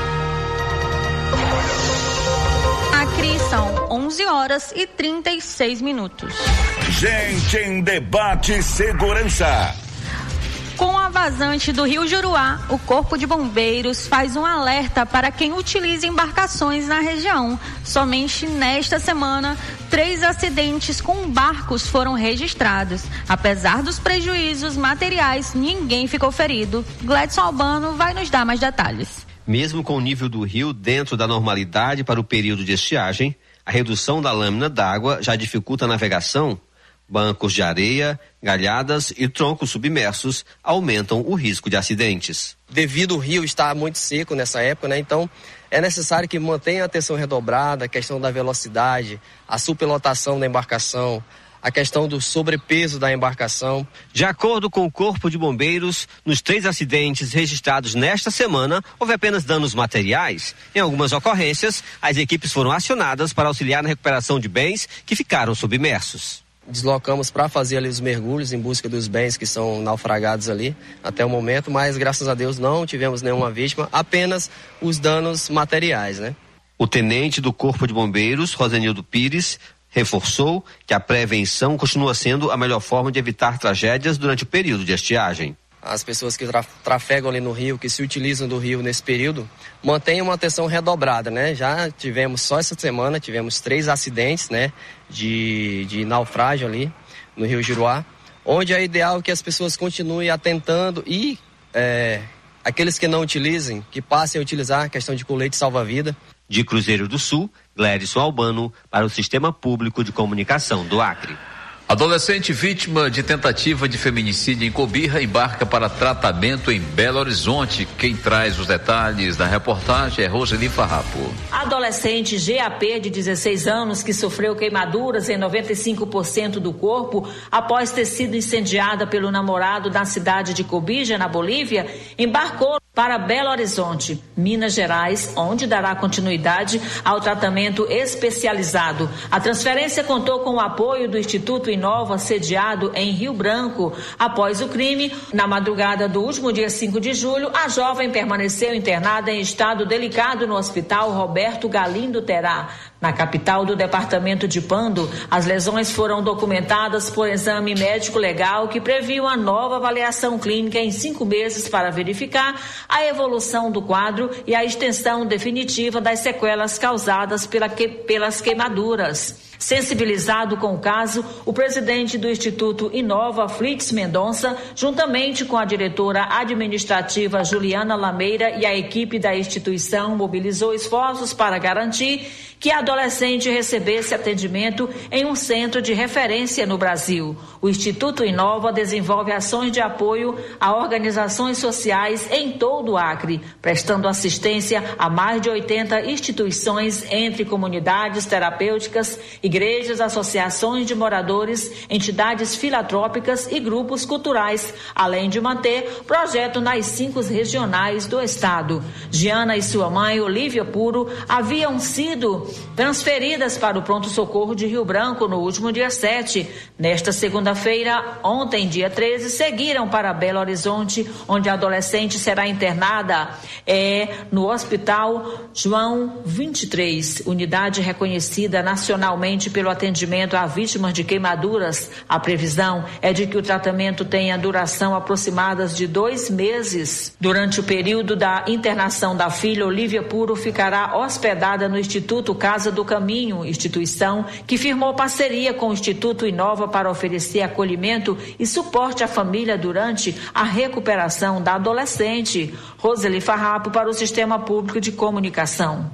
Acre são 11 horas e 36 minutos. Gente em Debate Segurança. Com a vazante do Rio Juruá, o Corpo de Bombeiros faz um alerta para quem utiliza embarcações na região. Somente nesta semana, 3 acidentes com barcos foram registrados. Apesar dos prejuízos materiais, ninguém ficou ferido. Gledson Albano vai nos dar mais detalhes. Mesmo com o nível do rio dentro da normalidade para o período de estiagem, a redução da lâmina d'água já dificulta a navegação. Bancos de areia, galhadas e troncos submersos aumentam o risco de acidentes. Devido ao rio estar muito seco nessa época, né? Então é necessário que mantenha a atenção redobrada, a questão da velocidade, a superlotação da embarcação, a questão do sobrepeso da embarcação. De acordo com o Corpo de Bombeiros, nos 3 acidentes registrados nesta semana, houve apenas danos materiais. Em algumas ocorrências, as equipes foram acionadas para auxiliar na recuperação de bens que ficaram submersos. Deslocamos para fazer ali os mergulhos em busca dos bens que são naufragados ali até o momento, mas graças a Deus não tivemos nenhuma vítima, apenas os danos materiais, né? O tenente do Corpo de Bombeiros, Rosenildo Pires, reforçou que a prevenção continua sendo a melhor forma de evitar tragédias durante o período de estiagem. As pessoas que trafegam ali no rio, que se utilizam do rio nesse período, mantenham uma atenção redobrada, né? Já tivemos, só essa semana, tivemos 3 acidentes, né? De naufrágio ali no Rio Juruá, onde é ideal que as pessoas continuem atentando e aqueles que não utilizem, que passem a utilizar a questão de colete salva-vida. De Cruzeiro do Sul, Gledson Albano para o Sistema Público de Comunicação do Acre. Adolescente vítima de tentativa de feminicídio em Cobirra embarca para tratamento em Belo Horizonte. Quem traz os detalhes da reportagem é Roseli Farrapo. A adolescente GAP, de 16 anos, que sofreu queimaduras em 95% do corpo após ter sido incendiada pelo namorado na cidade de Cobija, na Bolívia, embarcou para Belo Horizonte, Minas Gerais, onde dará continuidade ao tratamento especializado. A transferência contou com o apoio do Instituto Inova, sediado em Rio Branco. Após o crime, na madrugada do último dia 5 de julho, a jovem permaneceu internada em estado delicado no Hospital Roberto Galindo Terá. Na capital do departamento de Pando, as lesões foram documentadas por exame médico legal que previu a nova avaliação clínica em 5 meses para verificar a evolução do quadro e a extensão definitiva das sequelas causadas pelas queimaduras. Sensibilizado com o caso, o presidente do Instituto Inova, Flix Mendonça, juntamente com a diretora administrativa Juliana Lameira e a equipe da instituição, mobilizou esforços para garantir que a adolescente recebesse atendimento em um centro de referência no Brasil. O Instituto Inova desenvolve ações de apoio a organizações sociais em todo o Acre, prestando assistência a mais de 80 instituições entre comunidades terapêuticas, igrejas, associações de moradores, entidades filantrópicas e grupos culturais, além de manter projeto nas 5 regionais do estado. Giana e sua mãe, Olívia Puro, haviam sido transferidas para o pronto-socorro de Rio Branco no último dia 7. Nesta segunda-feira, ontem, dia 13, seguiram para Belo Horizonte, onde a adolescente será internada no Hospital João 23, unidade reconhecida nacionalmente pelo atendimento a vítimas de queimaduras. A previsão é de que o tratamento tenha duração aproximada de 2 meses. Durante o período da internação da filha, Olívia Puro ficará hospedada no Instituto Casa do Caminho, instituição que firmou parceria com o Instituto Inova para oferecer acolhimento e suporte à família durante a recuperação da adolescente. Roseli Farrapo para o Sistema Público de Comunicação.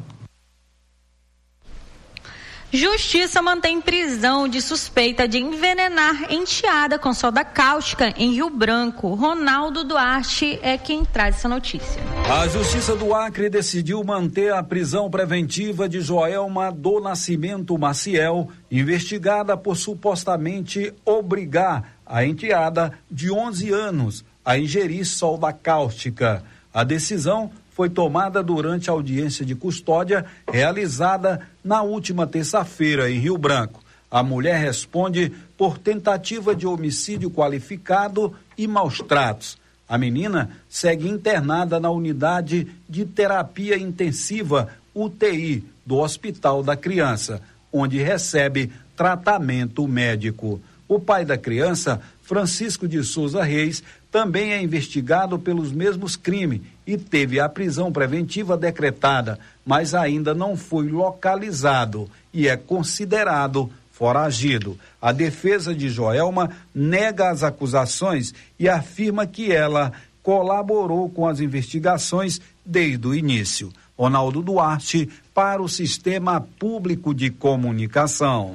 Justiça mantém prisão de suspeita de envenenar enteada com soda cáustica em Rio Branco. Ronaldo Duarte é quem traz essa notícia. A Justiça do Acre decidiu manter a prisão preventiva de Joelma do Nascimento Maciel, investigada por supostamente obrigar a enteada de 11 anos a ingerir soda cáustica. A decisão foi tomada durante a audiência de custódia realizada na última terça-feira em Rio Branco. A mulher responde por tentativa de homicídio qualificado e maus-tratos. A menina segue internada na unidade de terapia intensiva UTI do Hospital da Criança, onde recebe tratamento médico. O pai da criança, Francisco de Souza Reis, também é investigado pelos mesmos crimes e teve a prisão preventiva decretada, mas ainda não foi localizado e é considerado foragido. A defesa de Joelma nega as acusações e afirma que ela colaborou com as investigações desde o início. Ronaldo Duarte para o Sistema Público de Comunicação.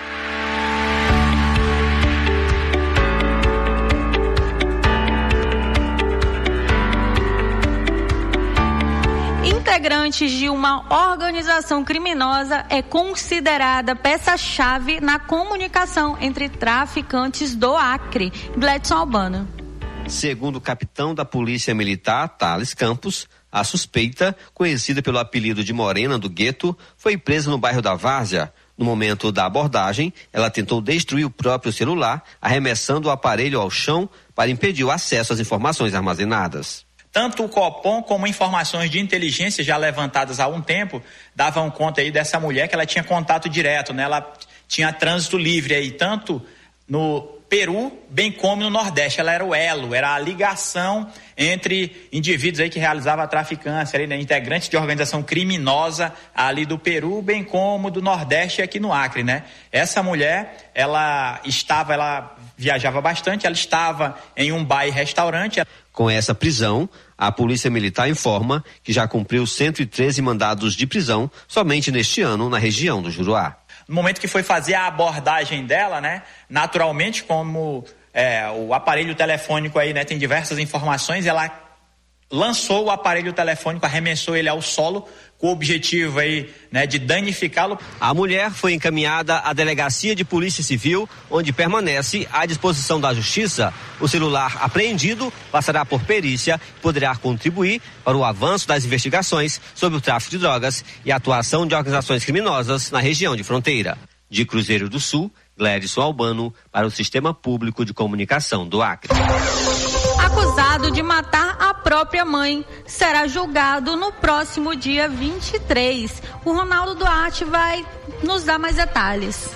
Integrantes de uma organização criminosa é considerada peça-chave na comunicação entre traficantes do Acre. Gledson Albano. Segundo o capitão da Polícia Militar, Thales Campos, a suspeita, conhecida pelo apelido de Morena do Gueto, foi presa no bairro da Várzea. No momento da abordagem, ela tentou destruir o próprio celular, arremessando o aparelho ao chão para impedir o acesso às informações armazenadas. Tanto o Copom como informações de inteligência já levantadas há um tempo davam conta aí dessa mulher que ela tinha contato direto, né? Ela tinha trânsito livre aí, tanto no Peru, bem como no Nordeste. Ela era o elo, era a ligação entre indivíduos aí que realizavam a traficância, ali, né? Integrantes de organização criminosa ali do Peru, bem como do Nordeste aqui no Acre, né? Essa mulher, ela viajava bastante, ela estava em um bar e restaurante. Com essa prisão, a Polícia Militar informa que já cumpriu 113 mandados de prisão somente neste ano na região do Juruá. No momento que foi fazer a abordagem dela, né, naturalmente, como o aparelho telefônico aí, né, tem diversas informações, ela lançou o aparelho telefônico, arremessou ele ao solo, com o objetivo aí, né, de danificá-lo. A mulher foi encaminhada à Delegacia de Polícia Civil, onde permanece à disposição da Justiça. O celular apreendido passará por perícia e poderá contribuir para o avanço das investigações sobre o tráfico de drogas e a atuação de organizações criminosas na região de fronteira. De Cruzeiro do Sul, Gledson Albano para o Sistema Público de Comunicação do Acre. Acusado de matar a própria mãe, será julgado no próximo dia 23. O Ronaldo Duarte vai nos dar mais detalhes.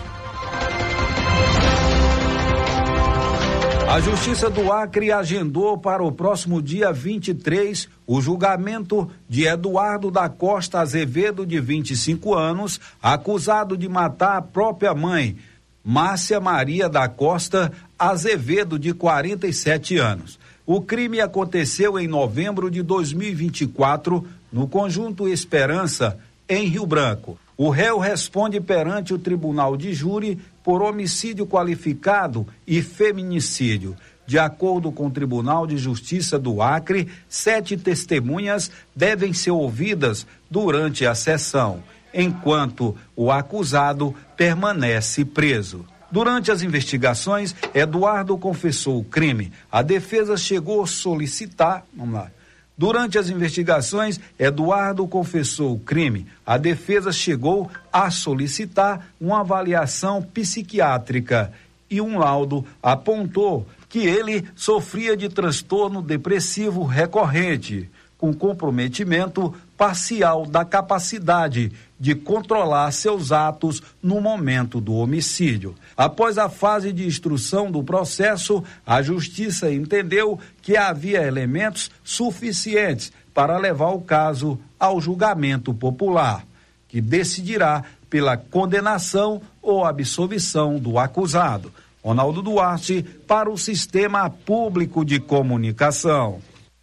A Justiça do Acre agendou para o próximo dia 23 o julgamento de Eduardo da Costa Azevedo, de 25 anos, acusado de matar a própria mãe, Márcia Maria da Costa Azevedo, de 47 anos. O crime aconteceu em novembro de 2024, no Conjunto Esperança, em Rio Branco. O réu responde perante o Tribunal de Júri por homicídio qualificado e feminicídio. De acordo com o Tribunal de Justiça do Acre, 7 testemunhas devem ser ouvidas durante a sessão. enquanto o acusado permanece preso. Durante as investigações, Eduardo confessou o crime. A defesa chegou a solicitar... Vamos lá. Durante as investigações, Eduardo confessou o crime. A defesa chegou a solicitar uma avaliação psiquiátrica e um laudo apontou que ele sofria de transtorno depressivo recorrente, com comprometimento parcial da capacidade de controlar seus atos no momento do homicídio. Após a fase de instrução do processo, a Justiça entendeu que havia elementos suficientes para levar o caso ao julgamento popular, que decidirá pela condenação ou absolvição do acusado. Ronaldo Duarte, para o Sistema Público de Comunicação.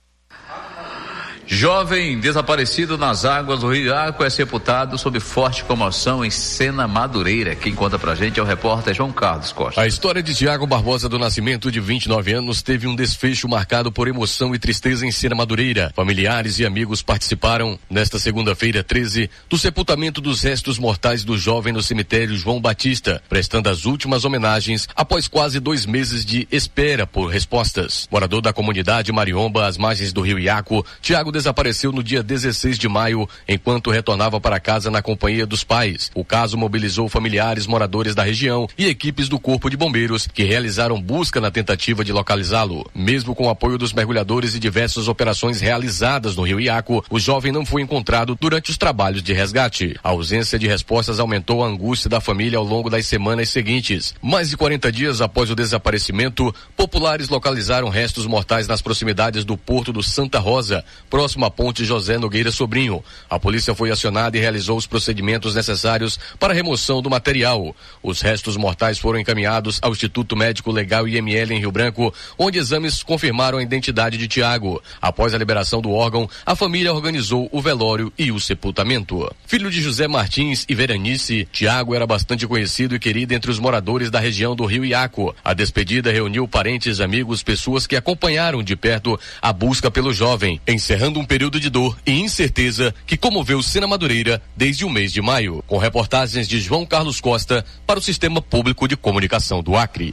Jovem desaparecido nas águas do Rio Iaco é sepultado sob forte comoção em Sena Madureira. Quem conta pra gente é o repórter João Carlos Costa. A história de Tiago Barbosa do Nascimento, de 29 anos, teve um desfecho marcado por emoção e tristeza em Sena Madureira. Familiares e amigos participaram, nesta segunda-feira 13, do sepultamento dos restos mortais do jovem no cemitério João Batista, prestando as últimas homenagens após quase 2 meses de espera por respostas. Morador da comunidade Mariomba, às margens do Rio Iaco, Tiago desapareceu no dia 16 de maio, enquanto retornava para casa na companhia dos pais. O caso mobilizou familiares, moradores da região e equipes do Corpo de Bombeiros, que realizaram busca na tentativa de localizá-lo. Mesmo com o apoio dos mergulhadores e diversas operações realizadas no Rio Iaco, o jovem não foi encontrado durante os trabalhos de resgate. A ausência de respostas aumentou a angústia da família ao longo das semanas seguintes. Mais de 40 dias após o desaparecimento, populares localizaram restos mortais nas proximidades do Porto do Santa Rosa, próximo à ponte José Nogueira Sobrinho. A polícia foi acionada e realizou os procedimentos necessários para a remoção do material. Os restos mortais foram encaminhados ao Instituto Médico Legal IML em Rio Branco, onde exames confirmaram a identidade de Tiago. Após a liberação do órgão, a família organizou o velório e o sepultamento. Filho de José Martins e Veranice, Tiago era bastante conhecido e querido entre os moradores da região do Rio Iaco. A despedida reuniu parentes, amigos, pessoas que acompanharam de perto a busca pelo jovem, encerrando um período de dor e incerteza que comoveu Sena Madureira desde o mês de maio. Com reportagens de João Carlos Costa para o Sistema Público de Comunicação do Acre.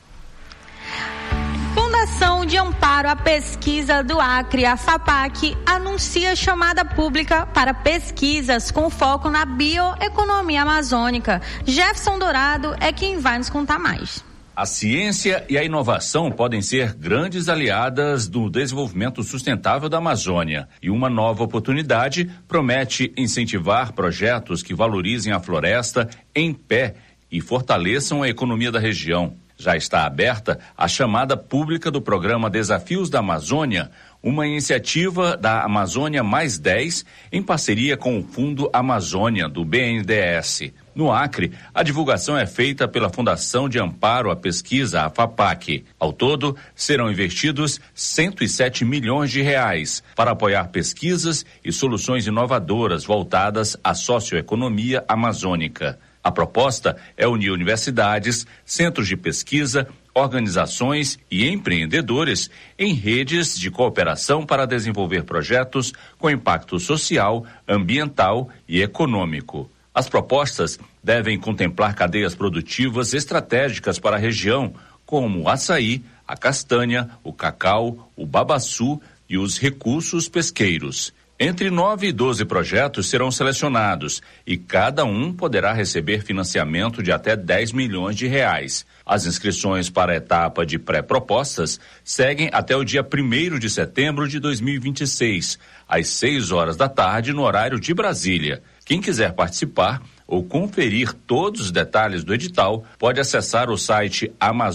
Fundação de Amparo à Pesquisa do Acre, a FAPAC, anuncia chamada pública para pesquisas com foco na bioeconomia amazônica. Jefferson Dourado é quem vai nos contar mais. A ciência e a inovação podem ser grandes aliadas do desenvolvimento sustentável da Amazônia. E uma nova oportunidade promete incentivar projetos que valorizem a floresta em pé e fortaleçam a economia da região. Já está aberta a chamada pública do programa Desafios da Amazônia, uma iniciativa da Amazônia Mais 10, em parceria com o Fundo Amazônia, do BNDES. No Acre, a divulgação é feita pela Fundação de Amparo à Pesquisa, a FAPAC. Ao todo, serão investidos 107 milhões de reais para apoiar pesquisas e soluções inovadoras voltadas à socioeconomia amazônica. A proposta é unir universidades, centros de pesquisa, organizações e empreendedores em redes de cooperação para desenvolver projetos com impacto social, ambiental e econômico. As propostas devem contemplar cadeias produtivas estratégicas para a região, como o açaí, a castanha, o cacau, o babaçu e os recursos pesqueiros. Entre 9 e 12 projetos serão selecionados e cada um poderá receber financiamento de até 10 milhões de reais. As inscrições para a etapa de pré-propostas seguem até o dia 1º de setembro de 2026, às 6 horas da tarde, no horário de Brasília. Quem quiser participar ou conferir todos os detalhes do edital, pode acessar o site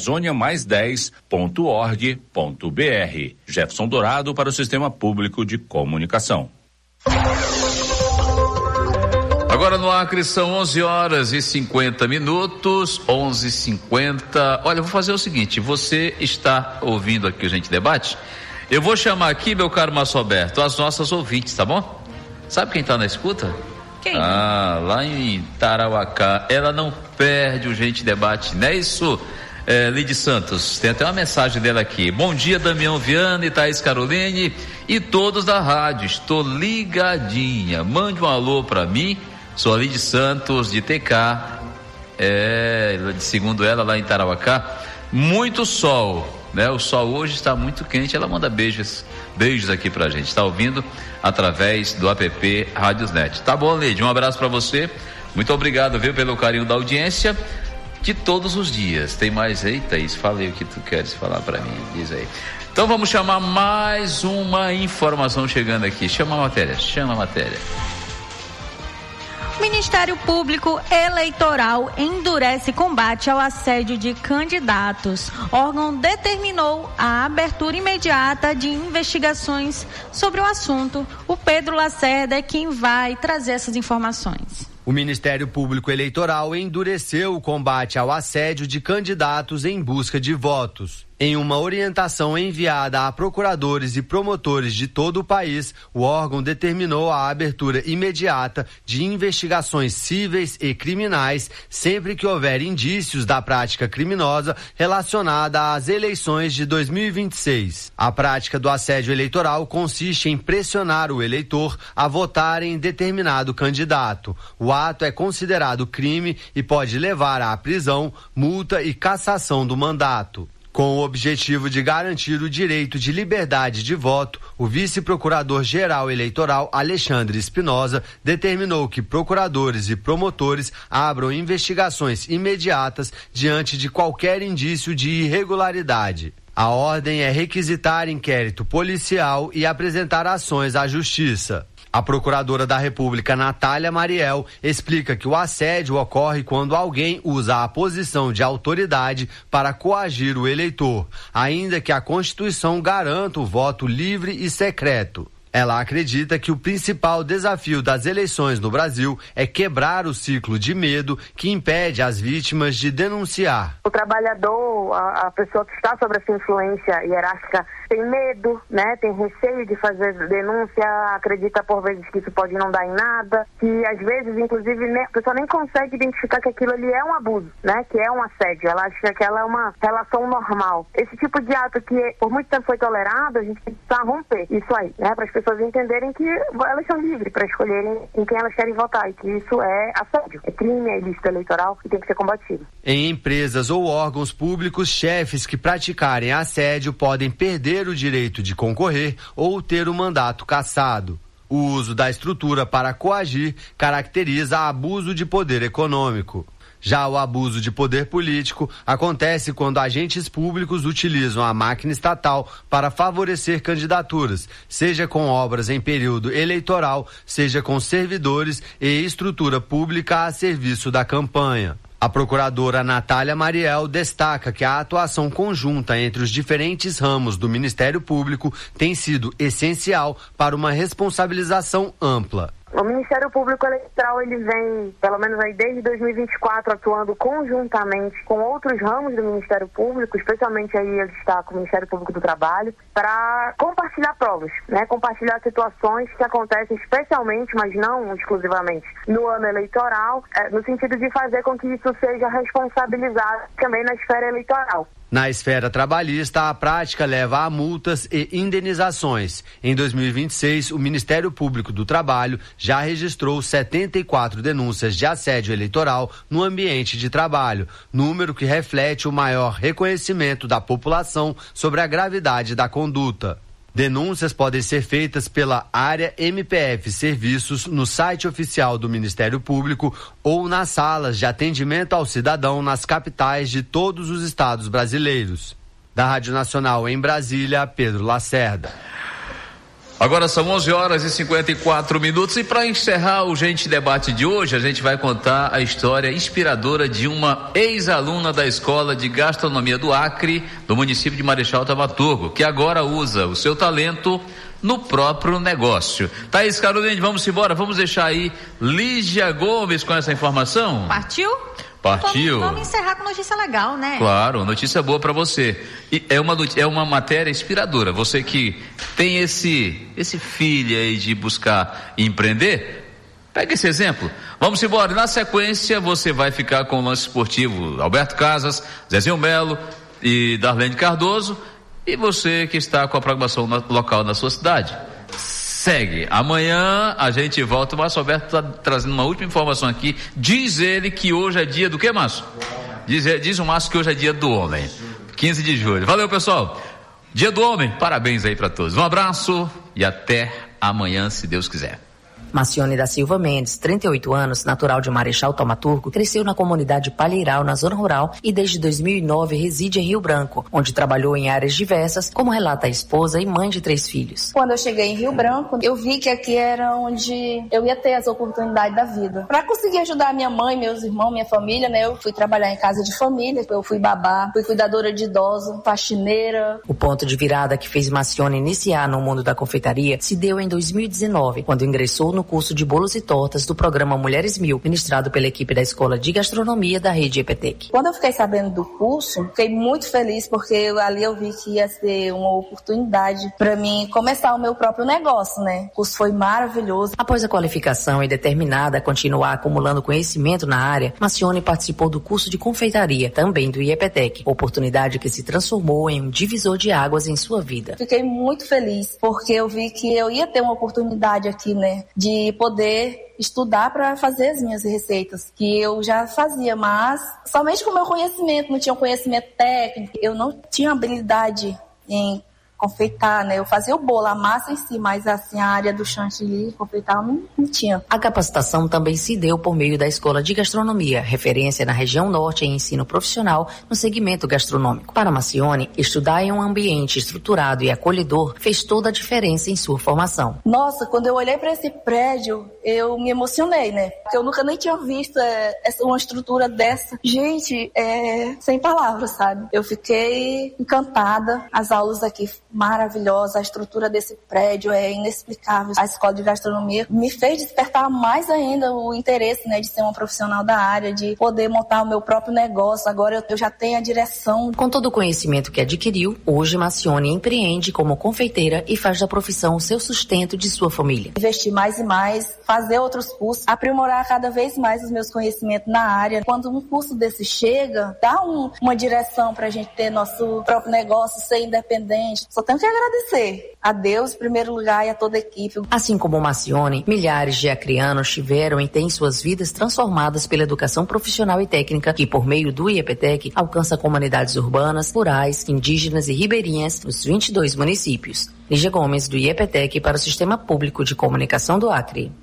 amazoniamais10.org.br. Jefferson Dourado para o Sistema Público de Comunicação. Agora no Acre são 11 horas e 50 minutos, 11h50. Olha, eu vou fazer o seguinte, você está ouvindo aqui o Gente Debate? Eu vou chamar aqui, meu caro Márcio Alberto, as nossas ouvintes, tá bom? Sabe quem está na escuta? Quem? Lá em Tarauacá. Ela não perde o Gente Debate, não é isso, Lidy Santos? Tem até uma mensagem dela aqui. Bom dia, Damião Viana e Thaís Caroline e todos da rádio. Estou ligadinha. Mande um alô pra mim, Sueli Santos, de TK, segundo ela, lá em Tarauacá, muito sol, né? O sol hoje está muito quente, ela manda beijos aqui pra gente, está ouvindo através do app Radiosnet. Tá bom, Leide, um abraço para você, muito obrigado, viu, pelo carinho da audiência de todos os dias. Tem mais aí, Thaís? Falei o que tu queres falar para mim, diz aí. Então vamos chamar mais uma informação chegando aqui. Chama a matéria. O Ministério Público Eleitoral endurece combate ao assédio de candidatos. O órgão determinou a abertura imediata de investigações sobre o assunto. O Pedro Lacerda é quem vai trazer essas informações. O Ministério Público Eleitoral endureceu o combate ao assédio de candidatos em busca de votos. Em uma orientação enviada a procuradores e promotores de todo o país, o órgão determinou a abertura imediata de investigações cíveis e criminais sempre que houver indícios da prática criminosa relacionada às eleições de 2026. A prática do assédio eleitoral consiste em pressionar o eleitor a votar em determinado candidato. O ato é considerado crime e pode levar à prisão, multa e cassação do mandato. Com o objetivo de garantir o direito de liberdade de voto, o vice-procurador-geral eleitoral Alexandre Espinosa determinou que procuradores e promotores abram investigações imediatas diante de qualquer indício de irregularidade. A ordem é requisitar inquérito policial e apresentar ações à Justiça. A procuradora da República, Natália Mariel, explica que o assédio ocorre quando alguém usa a posição de autoridade para coagir o eleitor, ainda que a Constituição garanta o voto livre e secreto. Ela acredita que o principal desafio das eleições no Brasil é quebrar o ciclo de medo que impede as vítimas de denunciar. O trabalhador, a pessoa que está sob essa influência hierárquica, tem medo, né? Tem receio de fazer denúncia, acredita por vezes que isso pode não dar em nada, que às vezes, inclusive, a pessoa nem consegue identificar que aquilo ali é um abuso, né? Que é um assédio. Ela acha que aquela é uma relação normal. Esse tipo de ato que por muito tempo foi tolerado, a gente precisa romper isso aí, né? Para as pessoas entenderem que elas são livres para escolherem em quem elas querem votar e que isso é assédio, é crime, é ilícito eleitoral e tem que ser combatido. Em empresas ou órgãos públicos, chefes que praticarem assédio podem perder o direito de concorrer ou ter o mandato cassado. O uso da estrutura para coagir caracteriza abuso de poder econômico. Já o abuso de poder político acontece quando agentes públicos utilizam a máquina estatal para favorecer candidaturas, seja com obras em período eleitoral, seja com servidores e estrutura pública a serviço da campanha. A procuradora Natália Mariel destaca que a atuação conjunta entre os diferentes ramos do Ministério Público tem sido essencial para uma responsabilização ampla. O Ministério Público Eleitoral, ele vem, pelo menos aí desde 2024, atuando conjuntamente com outros ramos do Ministério Público, especialmente aí eu destaco o Ministério Público do Trabalho, para compartilhar provas, né? Compartilhar situações que acontecem especialmente, mas não exclusivamente, no ano eleitoral, no sentido de fazer com que isso seja responsabilizado também na esfera eleitoral. Na esfera trabalhista, a prática leva a multas e indenizações. Em 2026, o Ministério Público do Trabalho já registrou 74 denúncias de assédio eleitoral no ambiente de trabalho, número que reflete o maior reconhecimento da população sobre a gravidade da conduta. Denúncias podem ser feitas pela área MPF Serviços no site oficial do Ministério Público ou nas salas de atendimento ao cidadão nas capitais de todos os estados brasileiros. Da Rádio Nacional em Brasília, Pedro Lacerda. Agora são 11h54 e para encerrar o Gente Debate de hoje, a gente vai contar a história inspiradora de uma ex-aluna da Escola de Gastronomia do Acre, do município de Marechal Thaumaturgo, que agora usa o seu talento no próprio negócio. Thaís Caroline, vamos embora, vamos deixar aí Lígia Gomes com essa informação? Partiu? Partiu. Vamos encerrar com notícia legal, né? Claro, notícia boa para você. E é uma matéria inspiradora. Você que tem esse filho aí de buscar empreender, pega esse exemplo. Vamos embora. Na sequência, você vai ficar com o lance esportivo Alberto Casas, Zezinho Melo e Darlene Cardoso. E você que está com a programação local na sua cidade. segue. Amanhã a gente volta. O Márcio Alberto está trazendo uma última informação aqui. Diz ele que hoje é dia do quê, Márcio? Diz o Márcio que hoje é dia do homem. 15 de julho. Valeu, pessoal. Dia do homem. Parabéns aí para todos. Um abraço e até amanhã, se Deus quiser. Macione da Silva Mendes, 38 anos, natural de Marechal Tomaturgo, cresceu na comunidade Palheiral, na zona rural, e desde 2009 reside em Rio Branco, onde trabalhou em áreas diversas, como relata a esposa e mãe de 3 filhos. Quando eu cheguei em Rio Branco, eu vi que aqui era onde eu ia ter as oportunidades da vida. Para conseguir ajudar minha mãe, meus irmãos, minha família, né, eu fui trabalhar em casa de família, eu fui babá, fui cuidadora de idosos, faxineira. O ponto de virada que fez Macione iniciar no mundo da confeitaria se deu em 2019, quando ingressou no curso de bolos e tortas do programa Mulheres 1000, ministrado pela equipe da Escola de Gastronomia da Rede EPTEC. Quando eu fiquei sabendo do curso, fiquei muito feliz, porque ali eu vi que ia ser uma oportunidade para mim começar o meu próprio negócio, né? O curso foi maravilhoso. Após a qualificação e determinada a continuar acumulando conhecimento na área, Macione participou do curso de confeitaria, também do IEPTEC, oportunidade que se transformou em um divisor de águas em sua vida. Fiquei muito feliz, porque eu vi que eu ia ter uma oportunidade aqui, né? De poder estudar para fazer as minhas receitas, que eu já fazia, mas somente com o meu conhecimento, não tinha um conhecimento técnico, eu não tinha habilidade em confeitar, né? Eu fazia o bolo, a massa em si, mas assim, a área do chantilly, confeitar, eu não tinha. A capacitação também se deu por meio da Escola de Gastronomia, referência na região norte em ensino profissional no segmento gastronômico. Para Macione, estudar em um ambiente estruturado e acolhedor fez toda a diferença em sua formação. Nossa, quando eu olhei para esse prédio, eu me emocionei, né? Porque eu nunca nem tinha visto uma estrutura dessa. Gente, sem palavras, sabe? Eu fiquei encantada. As aulas aqui maravilhosa, a estrutura desse prédio é inexplicável. A Escola de Gastronomia me fez despertar mais ainda o interesse, né, de ser uma profissional da área, de poder montar o meu próprio negócio. Agora eu já tenho a direção. Com todo o conhecimento que adquiriu, hoje Macione empreende como confeiteira e faz da profissão o seu sustento de sua família. Investir mais e mais, fazer outros cursos, aprimorar cada vez mais os meus conhecimentos na área. Quando um curso desse chega, dá uma direção pra gente ter nosso próprio negócio, ser independente. Só tenho que agradecer a Deus, em primeiro lugar, e a toda a equipe. Assim como Macione, milhares de acrianos tiveram e têm suas vidas transformadas pela educação profissional e técnica que, por meio do IEPTEC, alcança comunidades urbanas, rurais, indígenas e ribeirinhas nos 22 municípios. Lígia Gomes, do IEPTEC, para o Sistema Público de Comunicação do Acre.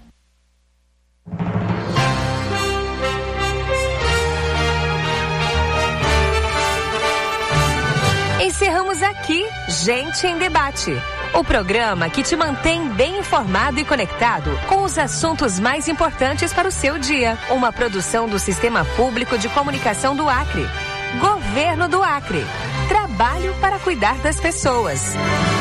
Encerramos aqui Gente em Debate, o programa que te mantém bem informado e conectado com os assuntos mais importantes para o seu dia. Uma produção do Sistema Público de Comunicação do Acre. Governo do Acre. Trabalho para cuidar das pessoas.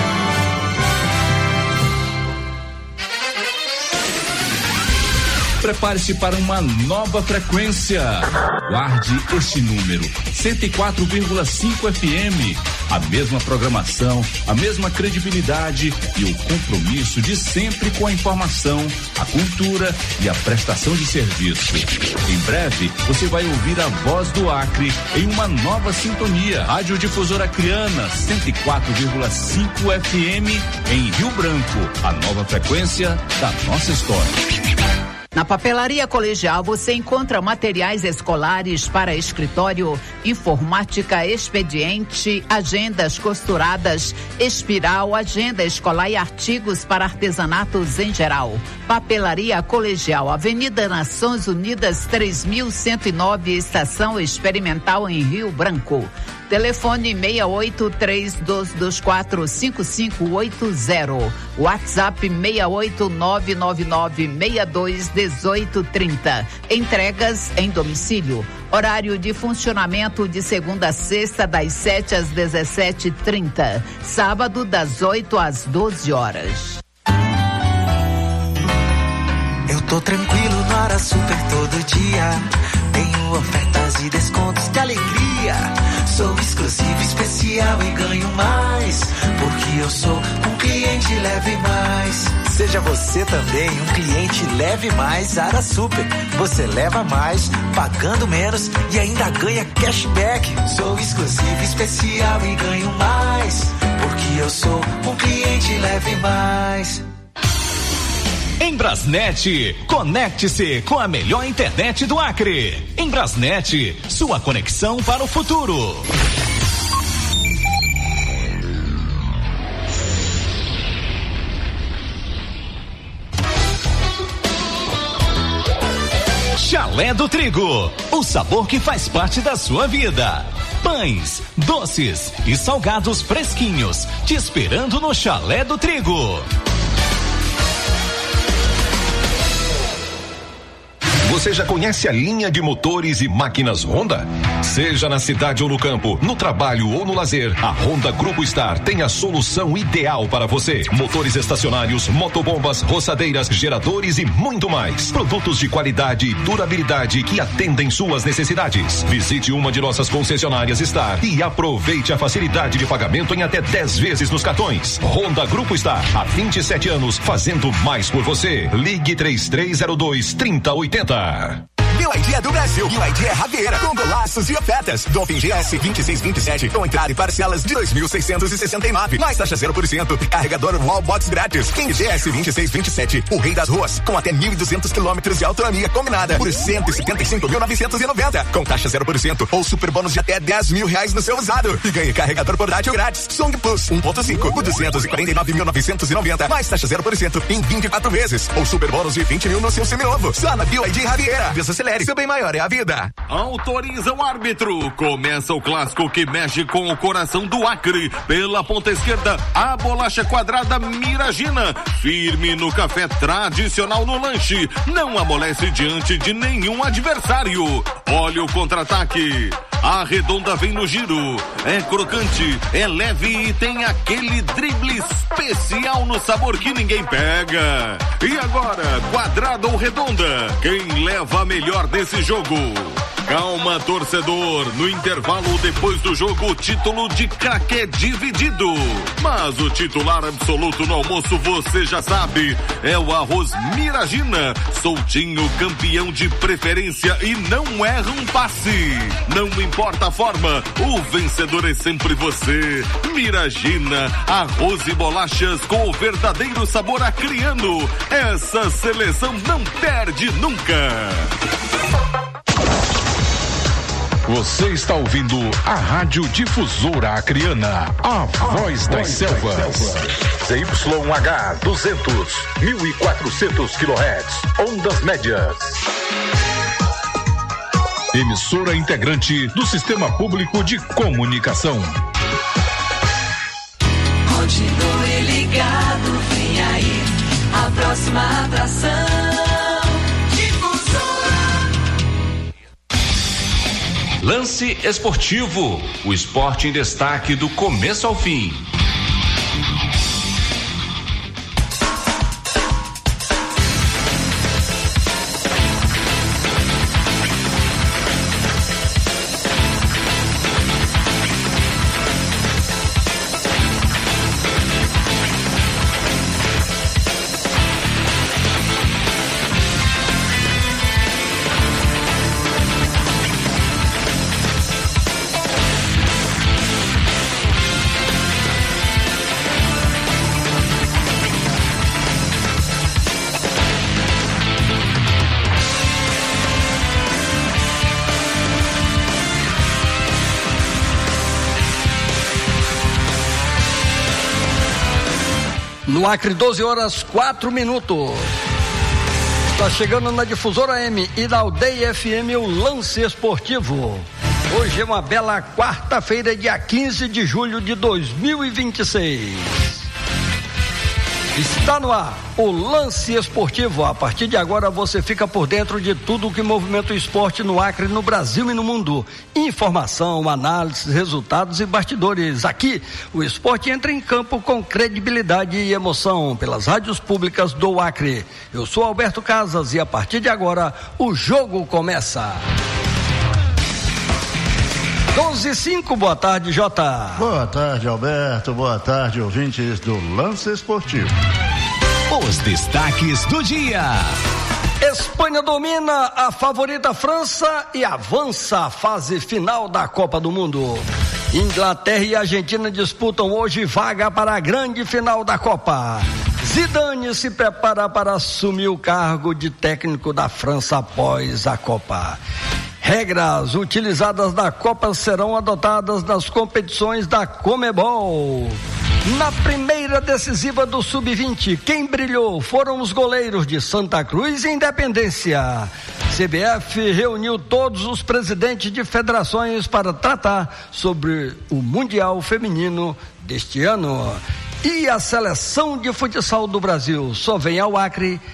Prepare-se para uma nova frequência. Guarde este número: 104,5 FM. A mesma programação, a mesma credibilidade e o compromisso de sempre com a informação, a cultura e a prestação de serviço. Em breve, você vai ouvir a voz do Acre em uma nova sintonia. Rádio Difusora Acreana, 104,5 FM em Rio Branco. A nova frequência da nossa história. Na Papelaria Colegial você encontra materiais escolares para escritório, informática, expediente, agendas costuradas, espiral, agenda escolar e artigos para artesanatos em geral. Papelaria Colegial, Avenida Nações Unidas 3109, Estação Experimental em Rio Branco. Telefone 6832245580. WhatsApp 68999621830. Entregas em domicílio. Horário de funcionamento de segunda a sexta das 7 às 17h30. Sábado das 8 às 12 horas. Eu tô tranquilo no Ara Super todo dia. Tenho ofertas e descontos de alegria. Sou exclusivo, especial e ganho mais. Porque eu sou um cliente Leve Mais. Seja você também um cliente Leve Mais Ara Super. Você leva mais, pagando menos e ainda ganha cashback. Sou exclusivo, especial e ganho mais. Porque eu sou um cliente Leve Mais. Brasnet, conecte-se com a melhor internet do Acre. Em Brasnet, sua conexão para o futuro. Chalé do Trigo, o sabor que faz parte da sua vida. Pães, doces e salgados fresquinhos, te esperando no Chalé do Trigo. Você já conhece a linha de motores e máquinas Honda? Seja na cidade ou no campo, no trabalho ou no lazer, a Honda Grupo Star tem a solução ideal para você. Motores estacionários, motobombas, roçadeiras, geradores e muito mais. Produtos de qualidade e durabilidade que atendem suas necessidades. Visite uma de nossas concessionárias Star e aproveite a facilidade de pagamento em até 10 vezes nos cartões. Honda Grupo Star, há 27 anos, fazendo mais por você. Ligue 3302-3080. BYD é do Brasil. BYD é Ravieira, com golaços e ofertas. Dolphin GS 2627, com entrada e parcelas de 2.669. Mais taxa 0%. Carregador Wallbox grátis. King GS 2627, o rei das ruas, com até 1.200 quilômetros de autonomia combinada por 175.990. Com taxa 0% ou super bônus de até R$10.000 no seu usado. E ganhe carregador portátil grátis. Song Plus 1.5 por 249.990. Mais taxa 0% em 24 vezes. Ou super bônus de 20 mil no seu seminovo. Só na BYD Ravieira. Desacelere, seu bem maior é a vida. Autoriza o árbitro. Começa o clássico que mexe com o coração do Acre. Pela ponta esquerda, a bolacha quadrada Miragina. Firme no café tradicional no lanche. Não amolece diante de nenhum adversário. Olha o contra-ataque. A Redonda vem no giro. É crocante, é leve e tem aquele drible especial no sabor que ninguém pega. E agora, quadrada ou redonda? Quem leva a melhor desse jogo? Calma, torcedor. No intervalo depois do jogo, o título de craque é dividido. Mas o titular absoluto no almoço, você já sabe, é o arroz Miragina. Soltinho, campeão de preferência e não erra um passe. Não importa a forma, o vencedor é sempre você. Miragina, arroz e bolachas com o verdadeiro sabor acriano. Essa seleção não perde nunca. Você está ouvindo a Rádio Difusora Acreana, a voz das selvas. ZYH 200, 1400 kHz, ondas médias. Emissora integrante do Sistema Público de Comunicação. Continue ligado, vem aí a próxima atração. Lance Esportivo, o esporte em destaque do começo ao fim. No Acre, 12h04. Está chegando na Difusora M e na Aldeia FM o Lance Esportivo. Hoje é uma bela quarta-feira, dia 15 de julho de 2026. Está no ar o Lance Esportivo. A partir de agora você fica por dentro de tudo que movimenta o esporte no Acre, no Brasil e no mundo. Informação, análise, resultados e bastidores. Aqui o esporte entra em campo com credibilidade e emoção pelas rádios públicas do Acre. Eu sou Alberto Casas e a partir de agora o jogo começa. 12h05, boa tarde, Jota. Boa tarde, Alberto, boa tarde, ouvintes do Lance Esportivo. Os destaques do dia. Espanha domina a favorita França e avança à fase final da Copa do Mundo. Inglaterra e Argentina disputam hoje vaga para a grande final da Copa. Zidane se prepara para assumir o cargo de técnico da França após a Copa. Regras utilizadas na Copa serão adotadas nas competições da Conmebol. Na primeira decisiva do Sub-20, quem brilhou foram os goleiros de Santa Cruz e Independência. CBF reuniu todos os presidentes de federações para tratar sobre o Mundial Feminino deste ano. E a seleção de futsal do Brasil só vem ao Acre